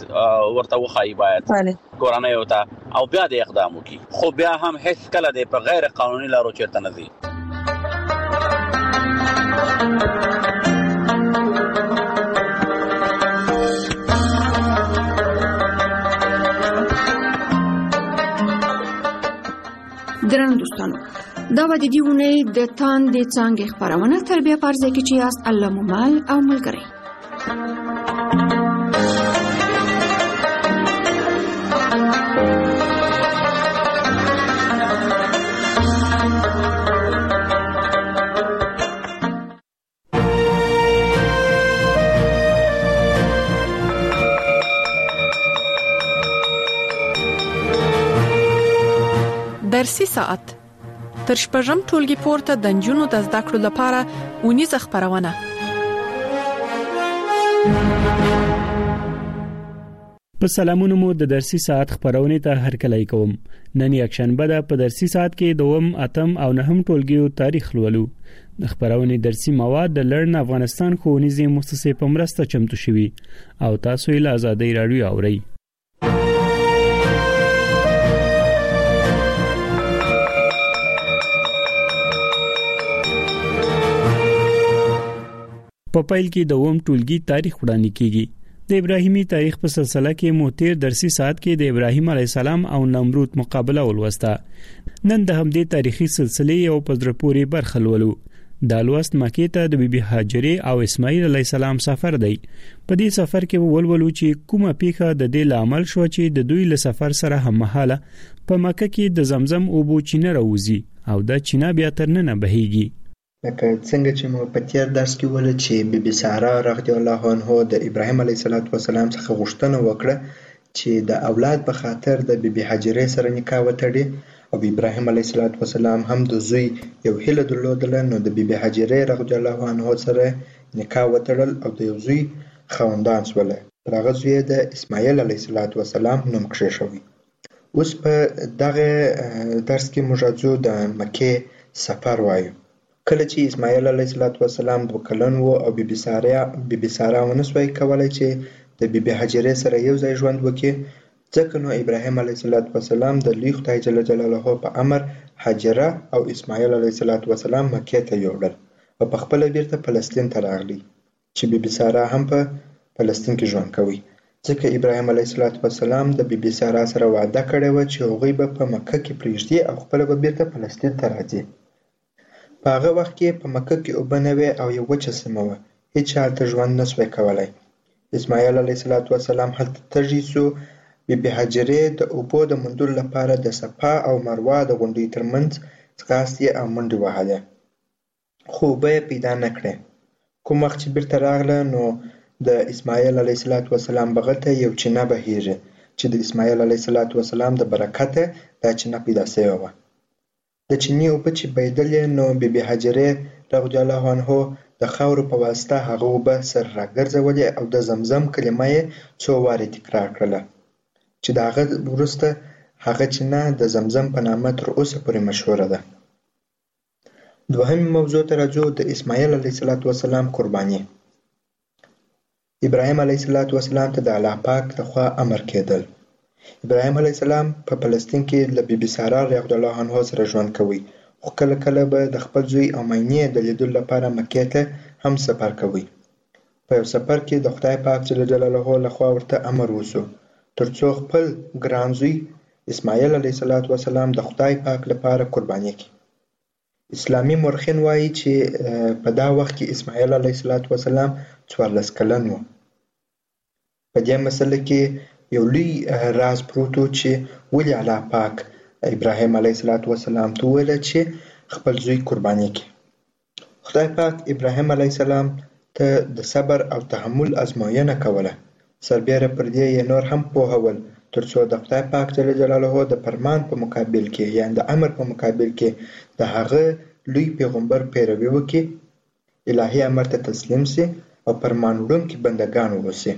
ورته وخایي باید کورنیو ته، او بیا د اقدام وکړي. خو بیا هم هیڅ کله د په غیر قانوني لارو چیرته نه ځي. ګران دوستانو، دا و د دې اونۍ د تاندې څانګې خپرونه تر بیا په ځای کې چې یاست الله مو مال او ملګری. درسي ساعت تر شپږم ټولګي پورته د نجونو د زده کړو لپاره اونیزه خپرونه. په سلامونو مو د درسي ساعت خپرونه ته هرکلی کوم. نن یکشنبه ده، په درسي ساعت کې دوم، اتم او نهم ټولګیو تاریخ لولو. د خپرونې درسي مواد د لرن افغانستان ښوونیزې مؤسسې په مرسته چمتو شوي او تاسو یې له آزادۍ راډیو اورئ. په پیل کې د اوم ټولګي تاریخ وړاندې کیږي. د ابراهیمي تاریخ په سلسله کې موتیر درسي ساعت کې د ابراهیم علی السلام او نمرود مقابله ولوسته. نن د همدې تاریخي سلسله یو پزرپوري برخه لولو. د لوست مکې ته د بیبي هاجرې او اسماعیل علی السلام سفر دی. په دې سفر کې ولولو چې کومه پیښه د دې لامل شو چې د دوی له سفر سره هممهاله په مکه کې د زمزم اوبو چینه راوځي او د چینه بیا تر ننه بهيږي. لکه څنګه چې مو په تیر درس کې ول چې بیبي ساره رضی الله عنها د ابراهیم علیه السلام څخه غوښتنه وکړه چې د اولاد په خاطر د بیبي هاجرې سره نکاح وتړي او ابراهیم علیه السلام هم د زوی یو هیله درلودله، نو د بیبي هاجرې رضی الله عنها سره نکاح وتړل او د یو زوی خوندان شول. پر هغه زوی د اسماعیل علیه السلام نوم کېښوي. اوس په دغه درس کې موږ د مکې سفر وایو. کله چې اسماعیل علیه السلام 2 کلن و او بیبي ساره ونسوي کولای چې د بیبي هاجرې سره یو ځای ژوند وکړي، ځکه نو ابراهیم علیه السلام د لوی خدای جل جلاله په امر هاجره او اسماعیل علیه السلام مکې ته یوړل او په خپل بیرته فلسطین ته راغلی. چې بیبي سارا هم په فلسطین کې ژوند کوي، ځکه ابراهیم علیه السلام د بیبي سارا سره وعده کړې وه چې هغوی به په مکه کې پرېږدي او خپله به بیرته فلسطین ته راځي. په هغه وخت کې په مکه کې اوبه نه وې او یو وچه سیمه وه، هېچا هلته ژوند نه سوی کولی. اسماعیل علیه السلام هلته تږی سو. بیبي هاجرې د اوبو د موندلو لپاره د صفا او مروه د غونډیو ترمنځ ځغاستې او منډې وهلې، خو اوبه یې پیدا نه کړې. کوم وخت چې بیرته راغله نو د اسماعیل علیه السلام بغل ته یو چینه بهیږي چې د اسماعیل علیه السلام د برکته دا چینه پیدا سوې وه. د چینې اوبه چې بهېدلې نو بیبي هاجرې رضی الله عنها د خاورو په واسطه هغه اوبه سر راګرځولې او د زمزم کلمه یې څو وارې تکرار کړله، چې د هغه وروسته هغه چینه د زمزم په نامه تر اوسه پورې مشهوره ده. دوهمې موضوع ته راځو، د اسماعیل علیه السلام قرباني. ابراهیم علیه السلام ته د الله پاک لخوا امر کېدل. ابراهیم علیه السلام په فلسطین کې له بیبي سارا رضی الله عنها سره ژوند کوي، خو کله کله به د خپل زوی او مینې د لیدلو لپاره مکې ته هم سفر کوي. په یو سفر کې د خدای پاک جل جلاله لخوا ورته امر وسو ترڅو خپل ګران زوی اسماعیل علیه السلام د خدای پاک لپاره قرباني کړي. اسلامي مورخین وایي چې په دا وخت کې اسماعیل علیه السلام 14 کلن و. په دې مسله کې یو لوی راز پروت و چې ولې الله پاک ابراهیم علیه السلام ته وویل چې خپل زوی قرباني کړي. خدای پاک ابراهیم علیه السلام ته د صبر او تحمل ازموینه کوله، سربیره پر دې یې نور هم پوهول ترڅو د خدای پاک جل جلاله د فرمان په مقابل کې یعنې د امر په مقابل کې د هغه لوی پیغمبر پیروي وکړي، الهي امر ته تسلیم سي او فرمان وړونکي بندګان واوسي.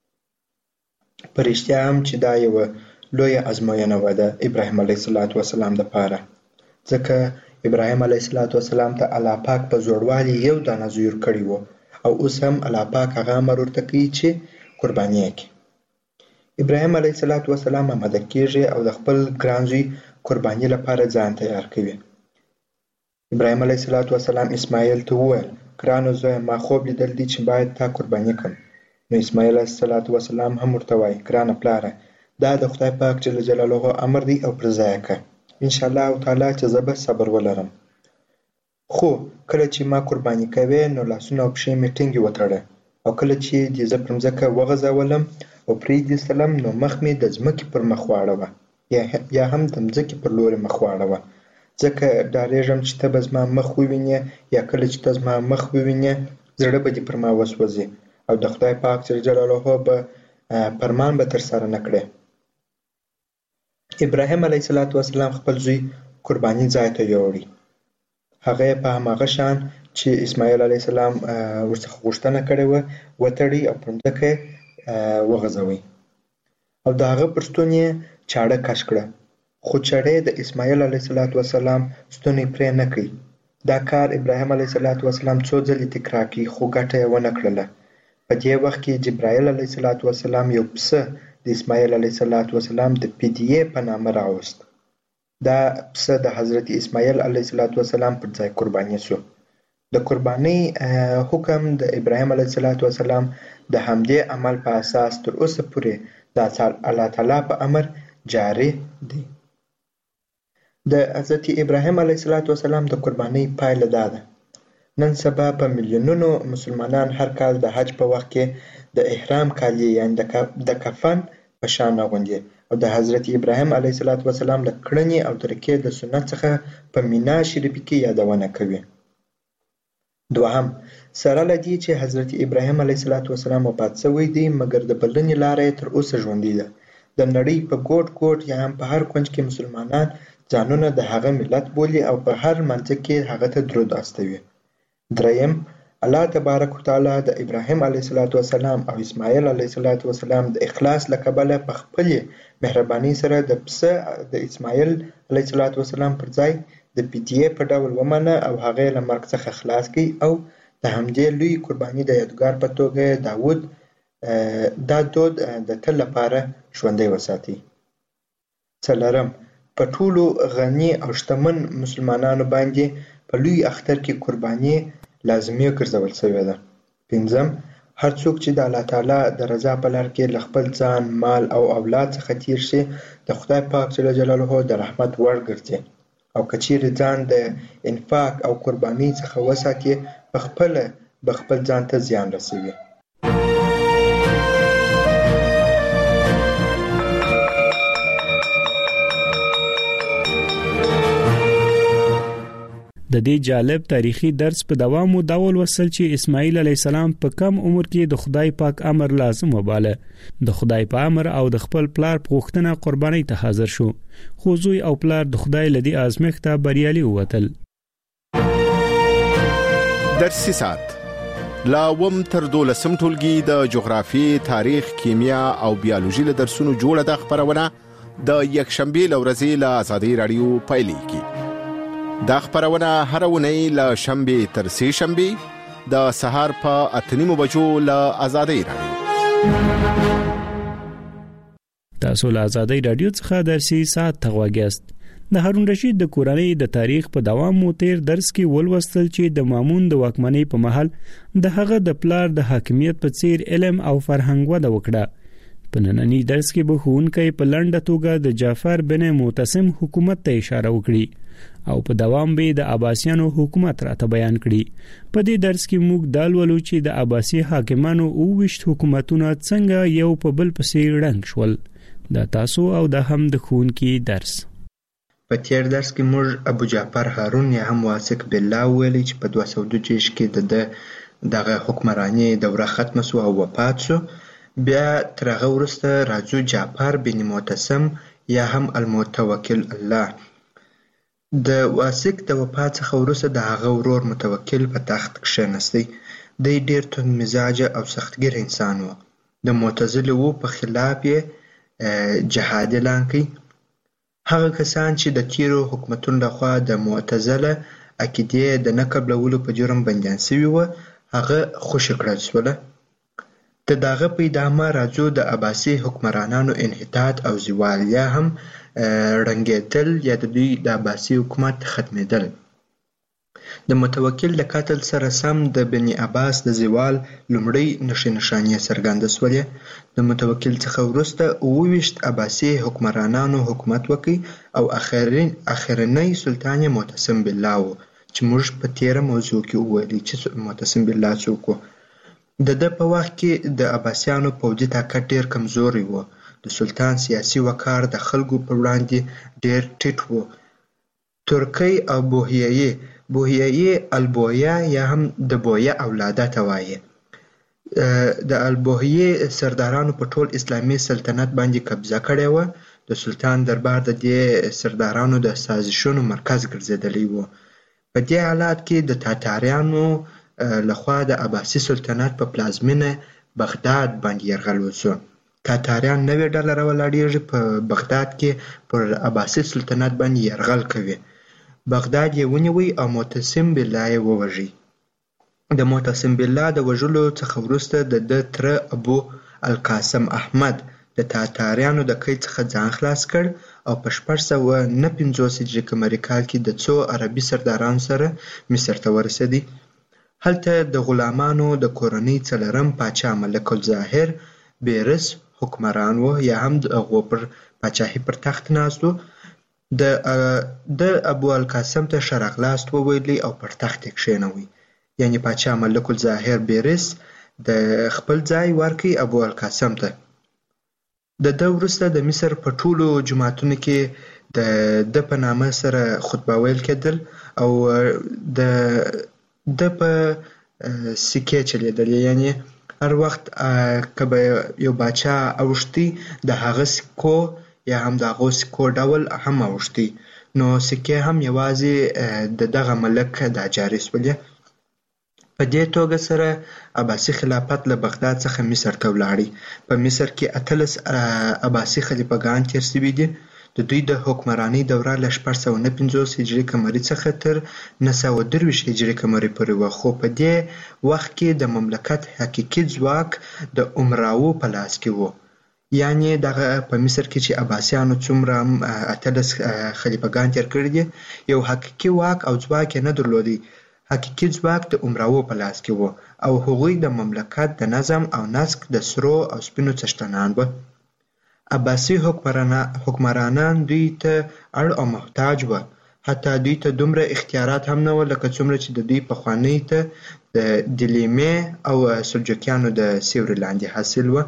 په رښتیا هم چې دا یوه لویه ازموینه وه د ابراهیم علیه السلام دپاره، ځکه ابراهیم علیه السلام ته الله پاک په زوړوالي یو دانه زوی ورکړی و او اوس هم الله پاک هغه امر ورته کوي چې قرباني یې کړي. ابراهیم علیه السلام آماده کېږي او د خپل ګران زوی قرباني لپاره ځان تیار کوي. ابراهیم علیه السلام اسماعیل ته وویل، ګرانو زویه ما خوب لیدل دي چې باید تا قرباني کړم. نو اسماعیل علیه السلام هم ورته وایي، ګرانه پلاره دا د خدای پاک جل جلاله امر دی او پر ځای یې کړه، انشاءالله تعالی چې زه به صبر ولرم. خو کله چې ما قرباني کوې نو لاسونه او پښې مې ټینګې وتړه او کله چې دې زه پر مځکه وغځولم او پرې دې سلم نو مخ مې د ځمکې پر مخ واړوه یا هم د ځمکې پر لوري مخ واړوه، ځکه ډارېږم چې ته به زما مخ ووینې یا کله چې ته زما مخ ووینې زړه به دې پر ما وسوځي او د خدای پاک جل جلاله به فرمان به ترسره نه کړې. ابراهیم علیه السلام خپل زوی قرباني ځای ته یووړی. هغه یې په هماغه شان چې اسماعیل علیه السلام ورڅخه غوښتنه کړې وه وتړی او پر مځکه یې وغځوی او د هغه پر ستون یې چاړه کش کړه، خو چاړه د اسماعیل علیه السلام ستونی پرې نه کړي. دا کار ابراهیم علیه السلام څو ځلې تکرار کړي خو ګټه یې ونه کړله. په دې وخت کې جبرائیل علیه السلام یو پسه د اسماعیل علیه السلام د فدیې په نامه راوست. دا پسه د حضرت اسماعیل علیه السلام پر ځای قرباني سو. د قربانۍ حکم د ابراهیم علیه السلام د همدې عمل په اساس تر اوسه پورې د الله تعالی په امر جاری دی. د حضرت ابراهیم علیه السلام د قربانۍ پایله دا ده. نن سبا په میلیونونو مسلمانان هر کال د حج په وخت کې د احرام کالي یعنې د کفن په شان اغوندي او د حضرت ابراهیم علیه السلام د کړنې او طریقې د سنت څخه په مینا شریفه کې یادونه کوي. دوهم، سره له دې چې حضرت ابراهیم علیه السلام وفات شوی دی مګر د بلنې لاره یې تر اوسه ژوندۍ ده. د نړۍ په ګوټ ګوټ یا هم په هر کونج کې مسلمانان ځانونه د هغه ملت بولي او په هر منځ کې هغه ته درود استوي. دریم، الله تبارک وتعالی د ابراهیم علیه السلام او اسماعیل علیه السلام د اخلاص له کبله په خپلې مهربانۍ سره د پسه د اسماعیل علیه السلام پر ځای د فدیې په ډول ومنه او هغه له مرګ څخه خلاص کړي او د همدې لوی قرباني د یادګار په توګه دا دود د تل لپاره ژوندی وساتي. څلورم، په ټولو غني او شتمن مسلمانانو باندې په لوی اختر کې قرباني لازمي ګرځول شوې ده. 5 هر څوک چې د الله تعالی د رضا په لار کې له خپل ځان، مال او اولاد څخه تیر شي د خدای پاک جل جلاله د رحمت وړ ګرځي، او که چیرې ځان د انفاق او قربانۍ څخه وساتي به خپل ځان ته زیان رسوي. د دې جالب تاریخي درس په دوام او ډول وصل چې اسماعیل علی السلام په کم عمر کې د خدای پاک امر لازم وباله، د خدای په امر او د خپل پلار په غوښتنه قرباني ته حاضر شو، خو زوی او پلار د خدای لدی آزمایښت ته بریالي ووتل. درسي سات لا وم تر 12 ټولګي د جغرافي، تاریخ، کیمیا او بیولوژي له درسونو جوړه د خبرونه د یکشنبه لورځي له آزادۍ رادیو پایلیږي. دا خبرونه هر ونی له شنبه تر سه شنبه د سهار په 8:30 بجو له آزادۍ رادیو. تاسو له آزادۍ رادیو څخه درسي سات تغواګست. د هارون رشید د کورنۍ د تاریخ په دوام مو تیر درس کې ولوستل چې د مامون د واکمنۍ په محل د هغه د پلار د حاکمیت په څیر علم او فرهنګ وده وکړه. په نننی درس کې به ښوونکی په لنډه توګه د جعفر بن معتصم حکومت ته اشاره وکړي او په دوام به د عباسیانو حکومت راته بیان کړي. په دې درس کې موږ دالولو چې د عباسی حاکمانو 28 حکومتونه څنګه یو په بل پسې ړنګ شول. دا تاسو او د هم د ښوونکي درس. په تیر درس کې موږ ابو جعفر هارون یا هم واثق بالله ویلي چې په 226 کې دغه حکمرانی دوره ختمه شو او وفات شو. بیا تر هغه وروسته راځو جعفر بن معتصم یا هم المتوکل الله. د واثق د وفات څخه وروسته د هغه ورور متوکل په تخت کښېنستی. دی ډیر تند مزاجه او سختګیر انسان و. د معتزله په خلاف یې جهاد اعلان کړ. هغه کسان چې د تیرو حکومتونو لخوا د معتزله عقیدې د نه قبلولو په جرم بندیان شوي وو هغه خوشي کړل شول. د دغه په ادامه راځو د عباسي حکمرانانو انحطاط او زوال یا هم رنګېدل یا د دوی د عباسي حکومت ختمېدل. د متوکل د قتل سره سم د بني عباس د زوال لومړی نښانې څرګنده شولې. د متوکل څخه وروسته 28 عباسي حکمرانانو حکومت وکړ او اخرنی سلطان معتصم بالله و چې موږ په تیره موضوع کې وویلي چې معتصم بالله څوک و. د ده په وخت کې د عباسیانو پوځي طاقت ډیر کمزوری و. د سلطان سیاسي وقار د خلکو په وړاندې ډیر ټیټ و. ترکی او بوهیایي البویا یا هم د بویا اولاده ته وایي. د البوهیي سردارانو په ټول اسلامي سلطنت باندې قبضه کړې وه. د سلطان دربار د دې سردارانو د سازشونو مرکز ګرځېدلی و. په دې حالات کې د تاتاریانو لخوا د عباسي سلطنت په پلازمینه بغداد باندې یرغل وشو. تاتاریان نوې ډله راولاړېږي په بغداد کې پر عباسي سلطنت باندې یرغل کوي. بغداد یې ونیوی او معتصم بالله یې ووژي. د معتصم بالله د وژلو څخه وروسته د ده تره ابو القاسم احمد د تاتاریانو د قید څخه ځان خلاص کړ او په 659 هجري قمري کال کې د څو عربي سردارانو سره مصر ته ورسېدی. هلته د غلامانو د کورنۍ څلرم پاچا ملک الظاهر بیرس حکمران و یا هم د هغو پر پاچاهي پر تخت ناست و. د ابو القاسم ته ښه راغلاست وویلي او پر تخت یې کښېنوی. یعنې پاچا ملک الظاهر بیرس د خپل ځای ورکړي ابو القاسم ته. د ده وروسته د مصر په ټولو جوماتونو کې د ده په نامه سره خطبه ویل کېدل او د په سکې چلیدلې. یعنې هر وخت که به یو باچا اوښتي د هغه سکو یا هم د هغو سکو ډول هم اوښتي نو سکې هم یوازې د دغه ملک دا جاري شولې. په دې توګه سره عباسي خلافت له بغداد څخه مصر ته ولاړی. په مصر کې 18 عباسي خلیفګان تیر شوي دي. د دوی د حکمرانۍ دوره له 659 هجري قمري څخه تر 923 هجري قمري پورې وه. خو په دې وخت کې د مملکت حقیقي ځواک د امراو په لاس کې و. یعنې دغه په مصر کې چې عباسیانو څومره 18 خلیفګان تیر کړي دي یو حقیقي واک او ځواک یې نه درلودی. حقیقي ځواک د امراو په لاس کې و او هغوی د مملکت د نظم او نسق د سرو او سپینو څښتنان و. عباسي حکمرانان دوی ته اړ او محتاج و. حتی دوی ته دومره اختیارات هم نه و لکه څومره چې د دوی پخواني ته د دیلمیې او سلجوقیانو د سیوري لاندې حاصل و.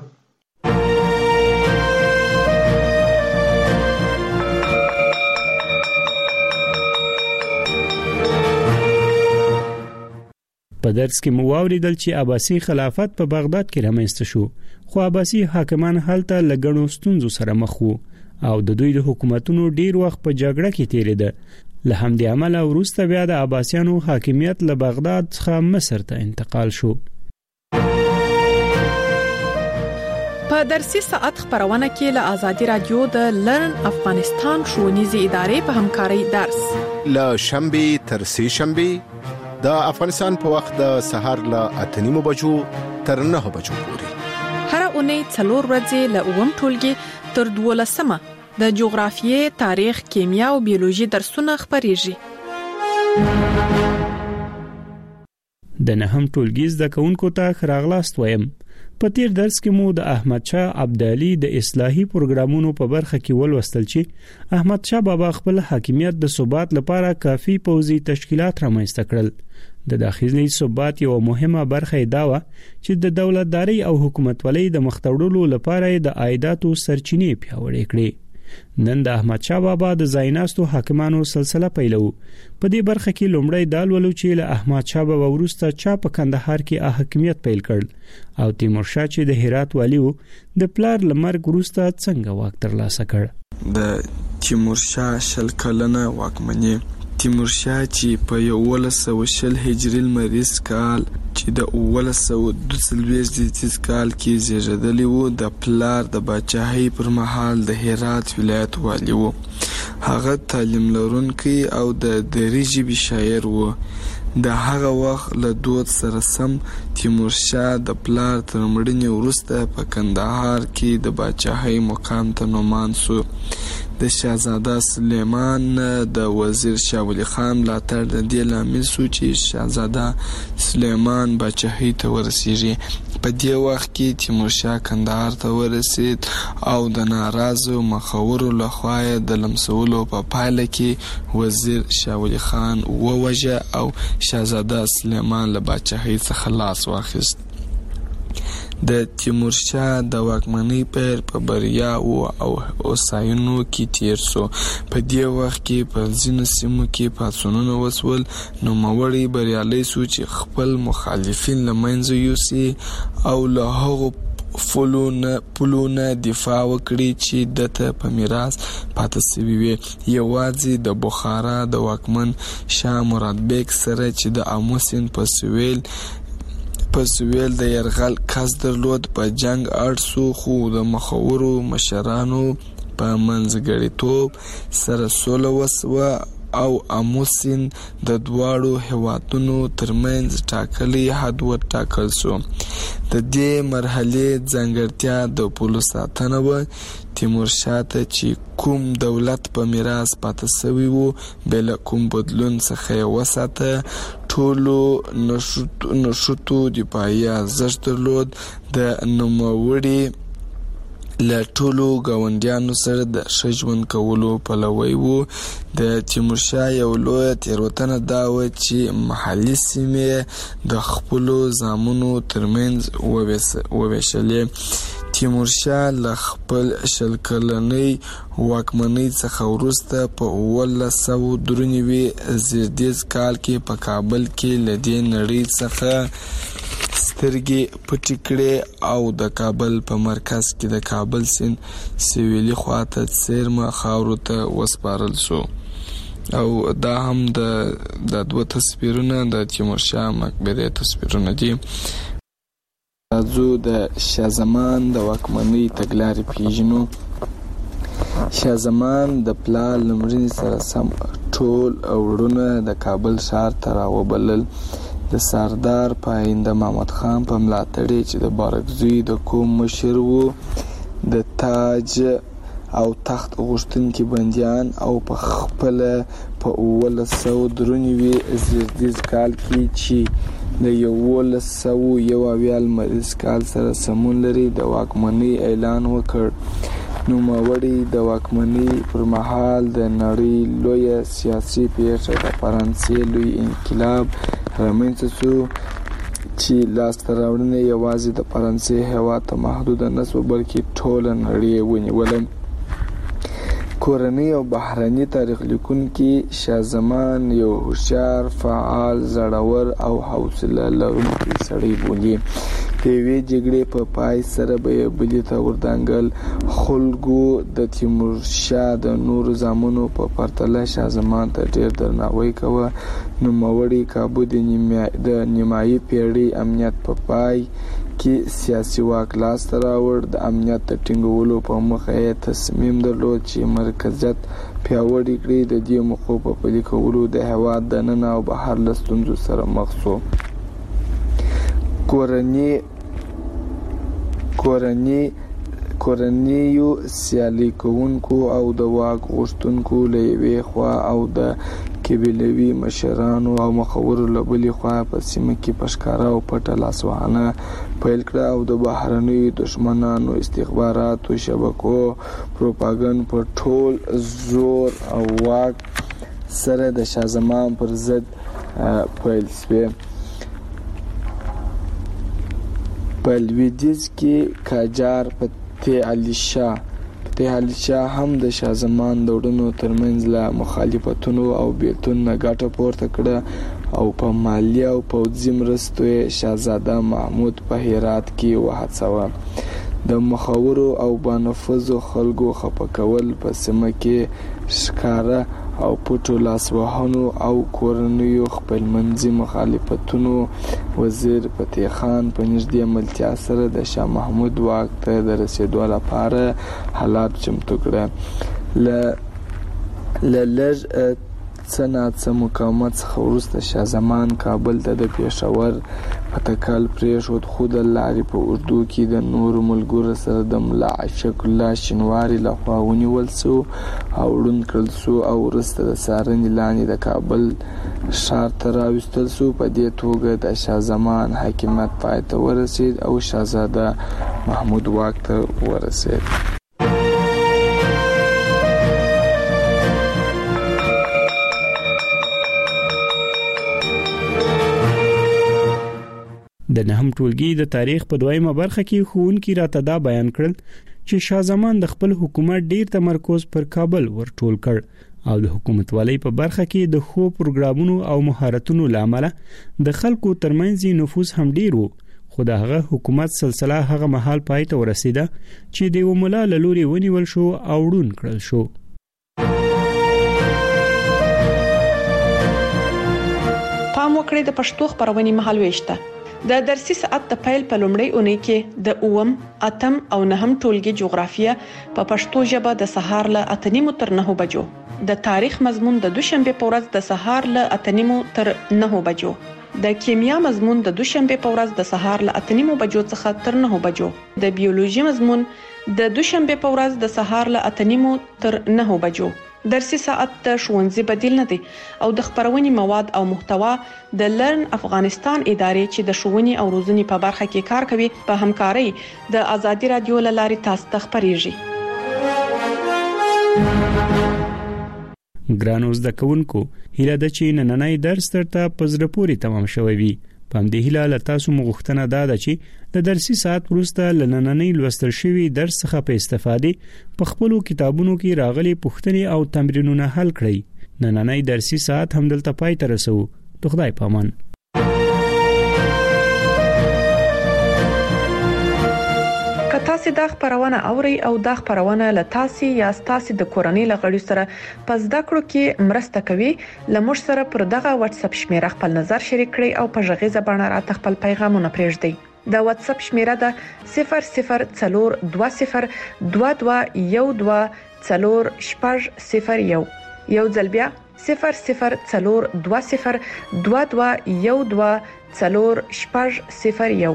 په درس کې مو واوریدل چې عباسي خلافت په بغداد کې رامنځته شو، خو عباسي حاکمان هلته لګڼو ستونزو سره مخ وو او د دوی د حکومتونو ډیر وخت په جګړه کې تیریده. له همدې عمله وروسته بیا د عباسیانو حاکمیت له بغداد څخه مصر ته انتقال شو. په درسي ساعت خبرونه کې له آزادي رادیو د لرن افغانستان ښوونیزې ادارې په همکارۍ درس له شنبه تر سه شنبه د افغانستان په وخت د سحر له 8:30 بجو تر 9 بجو پورې هر اونۍ 4 ورځې له اوم ټولګي تر 12 د جغرافیې، تاریخ، کیمیا او بیولوژي درسونه خبريږي. د نهم ټولګي زده کوونکو ته خراغلاست وایم. په تیر درس کې مو د احمد شاه ابدالي د اصلاحي پروګرامونو په برخه کې ولوستل چې احمد شاه بابا خپل حاکمیت د ثبات لپاره کافي پوځي تشکیلات رامنځته کړل. د داخلي ثبات یو مهمه برخه دا و چې د دولتداري او حکومتولۍ د مختوړلو لپاره د عایداتو سرچینې پیاوړې کړې. نن د احمد شاه بابا د ځایناستو حاکمانو سلسله پیلو. په دې برخه کې لومړی دالولو چې له احمد شاه بابا وروسته چا په کندهار کې حاکمیت پیل کړ او تیمور شاه چې د هرات والی و د پلار لمرګ وروسته څنګه واک ترلاسه کړ. د تیمور شاه شل کلنه واکمني تیمور شاه چې په 1120 هجری لمریز کال چې د 1142 کال کې زیږیدلی و د پلار د بادشاهۍ پر مهال د هرات ولایت والی و. هغه تعلیم لرونکی او د دري ژبې شاعر و. د هغه وخت له دود سره سم تیمور شاه د پلار تر مړینې وروسته په کندهار کې د بادشاهۍ مقام ته نومان شو. د شاهزاده سلیمان د وزیر شاه ولی خان ملاتړ د دې لامل شو چې شاهزاده سلیمان بادشاهۍ ته ورسیږي. په دې وخت کې تیمور شاه کندهار ته ورسید او د ناراضو مخورو لخوا د لمسولو په پایله کې وزیر شاه ولی خان ووژه او شاهزاده سلیمان له بادشاهۍ څخه لاس واخیست. د تیمور شاه د واکمنۍ پیر په بریا او اوساینو کې تیر شو. په دې وخت کې په ځینو سیمو کې پاڅونونه وسول. نوموړی بریالی شو چې خپل مخالفین له منځه یوسي او له هغو پلونه دفاع وکړي چې دته په میراث پاتې شوي وي. یوازې د بخارا د واکمن شاه مراد بیک سره چې د آمو سیند په سویل د یرغل کس درلود په جنگ اړ شو، خو د مخورو مشرانو په منځګړیتوب سره سوله وسوه او آمو سیند د دواړو هیوادونو ترمنځ ټاکلی حد وټاکل شو. د دې مرحلې ځانګړتیا د پولو ساتنه و. تیمور شاه ته چې کوم دولت په میراث پاتې شوی و بل کوم بدلون څخه وساته. ټولو نشوتو دفاعي ارزښت درلود. د نوموړي له ټولو ګاونډیانو سره د ښه ژوند کولو پلوی و. د تیمور شاه یو لویه تېروتنه دا وه چې محلي سیمې د خپلو زامنو ترمنځ وویشلې. تیمور شاه له خپل 20 کلنۍ واکمنۍ څخه وروسته په 1993 زیږدیز کال کې په کابل کې له دې نړۍ څخه سترګې پټې کړې او د کابل په مرکز کې د کابل سیند سویلي خواته څیرمه خاورو ته وسپارل شو. او دا هم د دوه تصویرونه د تیمور شاه مقبرې تصویرونه دي. راځو د شاه زمان د واکمنۍ تګلارې پیژنو. شاه زمان د پلار له مړینې سره سم ټول وروڼه د کابل ښار ته راوبلل. د سردار پاینده محمد خان په ملاتړ چې د بارکزوی د قوم مشر و د تاج او تخت غوښتونکي بنديان او په خپل په 1993 زیږدیز کال کې چې د 1901 لمریز کال سره سمون لري د واکمنۍ اعلان وکړ. نوموړي د واکمنۍ پر مهال د نړۍ لویه سیاسي پیښه د فرانسې لوی انقلاب رامنځته شو چې لاسته راوړنې یوازې د فرانسې هېواد ته محدود نه شو بلکې ټوله نړۍ ونیوله. کورنۍ او بهرني تاریخ لیکونکي شاه زمان یو هوښیار، فعال، زړور او حوصله لرونکی سړی بولي. د یوې جګړې په پای سره به یې بلې ته ودانګل. خلکو د تیمورشاه د نورو زامنو په پرتله شاه زمان ته ډېر درناوی کوه. نوموړي کابو د نیمایي پېړۍ امنیت په پای کې سیاسي واک لاسته راوړ. د امنیت د ټینګولو په موخه یې تصمیم درلود چې مرکزیت پیاوړی کړي. د دې موخو په پلي کولو د هېواد دننه او بهر له ستونزو سره مخ شو. کورنیو سیالي کوونکو او د واک غوښتونکو له یوې خوا او د قبیلوي مشرانو او مخورو له بلې خوا په سیمه کې په ښکاره او پټه لاسوهنه پیل کړه او د بهرنیو دښمنانو استخباراتو شبکو پروپاګند په ټول زور او واک سره د شاه زمان پر ضد پیل شوې. په لویدیځ کې قاجار فتح علي شاه هم د شاه زمان د وړونو ترمنځ له مخالفتونو او بیلتون نه ګټه پورته کړه او په مالي او پوځي مرستو یې شاهزاده محمود په هرات کې وهڅاوه. د مخورو او بانفوذو خلکو خفه کول په سیمه کې ښکاره او پټو لاسوهنو او کورنیو خپلمنځي مخالفتونو وزیر فتح خان په نږدې ملتیا سره د شاه محمود واک ته د رسېدو لپاره حالات چمتو کړه. له لږ څه ناڅه مقاومت څخه وروسته شاه زمان کابل ته د پېښور په تکل پرېښود، خو د لارې په اوږدو کې د نورو ملګرو سره د ملا عاشق الله شینواري لخوا ونیول شو او ړوند کړل شو او وروسته د څارنې لاندې د کابل ښار ته راوستل شو. په دې توګه د شاه زمان حاکمیت پای ته ورسېد او شاهزاده محمود واک ته ورسېد. د نهم ټولګي د تاریخ په دویمه برخه کې ښوونکي راته دا بیان کړل چې شاه زمان د خپل حکومت ډیر تمرکز پر کابل ورټول کړ او د حکومتوالۍ په برخه کې د ښو پروګرامونو او مهارتونو لامل د خلکو ترمنځ نفوذ هم ډیر وو. خو د هغه حکومت سلسله هغه مهال پای ته ورسیده چې د یو ملا له لوري ونیول شو او ړوند کړل شو. پام وکړئ د پښتو خبرونې مهالويشته. د درسي ساعت د پیل په لومړۍ اونۍ کې د 8م، 8م او 9م ټولګي جغرافیه په پښتو ژبه د سهار له 8:30 تر 9 بجو، د تاریخ مضمون د دوشنبه په ورځ د سهار له 8:30 تر 9 بجو، د کیمیا مضمون د دوشنبه په ورځ د سهار له 8:30 بجو څخه تر 9 بجو، د بیولوژي مضمون د دوشنبه په ورځ د سهار له 8:30 تر 9 بجو. درسي ساعت د ښوونځي بدیل نه دی او د خبرونې مواد او محتوا د لرن افغانستان ادارې چې د ښوونې او روزنې په برخه کې کار کوي په همکارۍ د ازادي رادیو لارې تاسو ته خبريږي. ګرانو زده کوونکو، هیله ده چې نننۍ درس ترته پزره پوری تمام شوی وي. پام دې هیله له تاسو مغوښتنه ده چې د درسي ساعت وروسته لنننۍ لوستل شوی درس څخه په استفادې په خپلو کتابونو کې راغلي پوښتنې او تمرینونه حل کړئ. نننۍ درسي ساعت هم دلته پای ته رسو. ته خدای پامان. تاسو دا خبرونه اوري او دا خبرونه له تاسو یا تاسو د کورنۍ لغړي سره پس د کړو کې مرسته کوي. لمر سره پر دغه واتس اپ شمیره خپل نظر شریک کړئ او په ژغې زبانه راته خپل پیغامونه پرېږدئ. د واتس اپ شمیره ده 002012124001. یو ځل بیا 002012124001.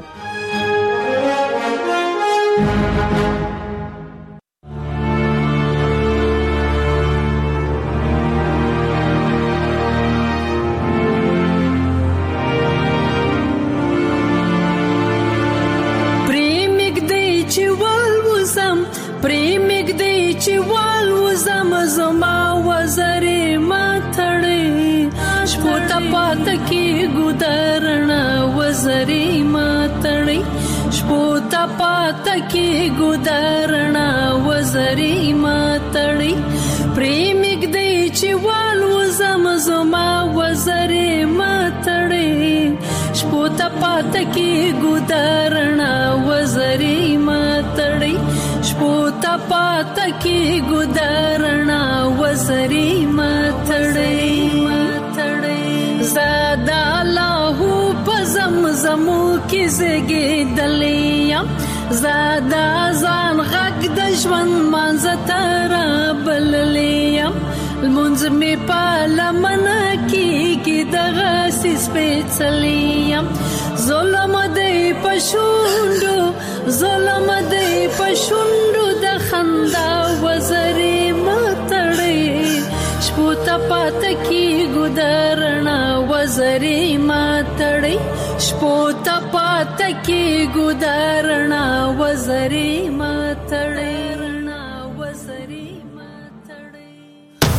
وزرې ماتړې شپو ته پات کې ګدارنا وزرې ماتړې شپو ته پات کې ګدارنا وزرې ماتړې پریمګ دې چې والو زمزما وزرې ماتړې شپو ته پات کې ګدارنا وزرې ماتړې شپو ته پات کې ګدارنا وزرې ماتړې زادا الله په زمزمو کې زګېدلې زادا ځان غږ د ژوند مانځ تر بللې المنځ می پالمنه کې دغه سیس پېڅلې ظلم دې پښوندو ظلم دې پښوندو د خندا وزرې ماتړې شپو ته پات کې ګدارنا وزرې ماتړې شپو ته پات کې ګدارنا وزرې ماتړې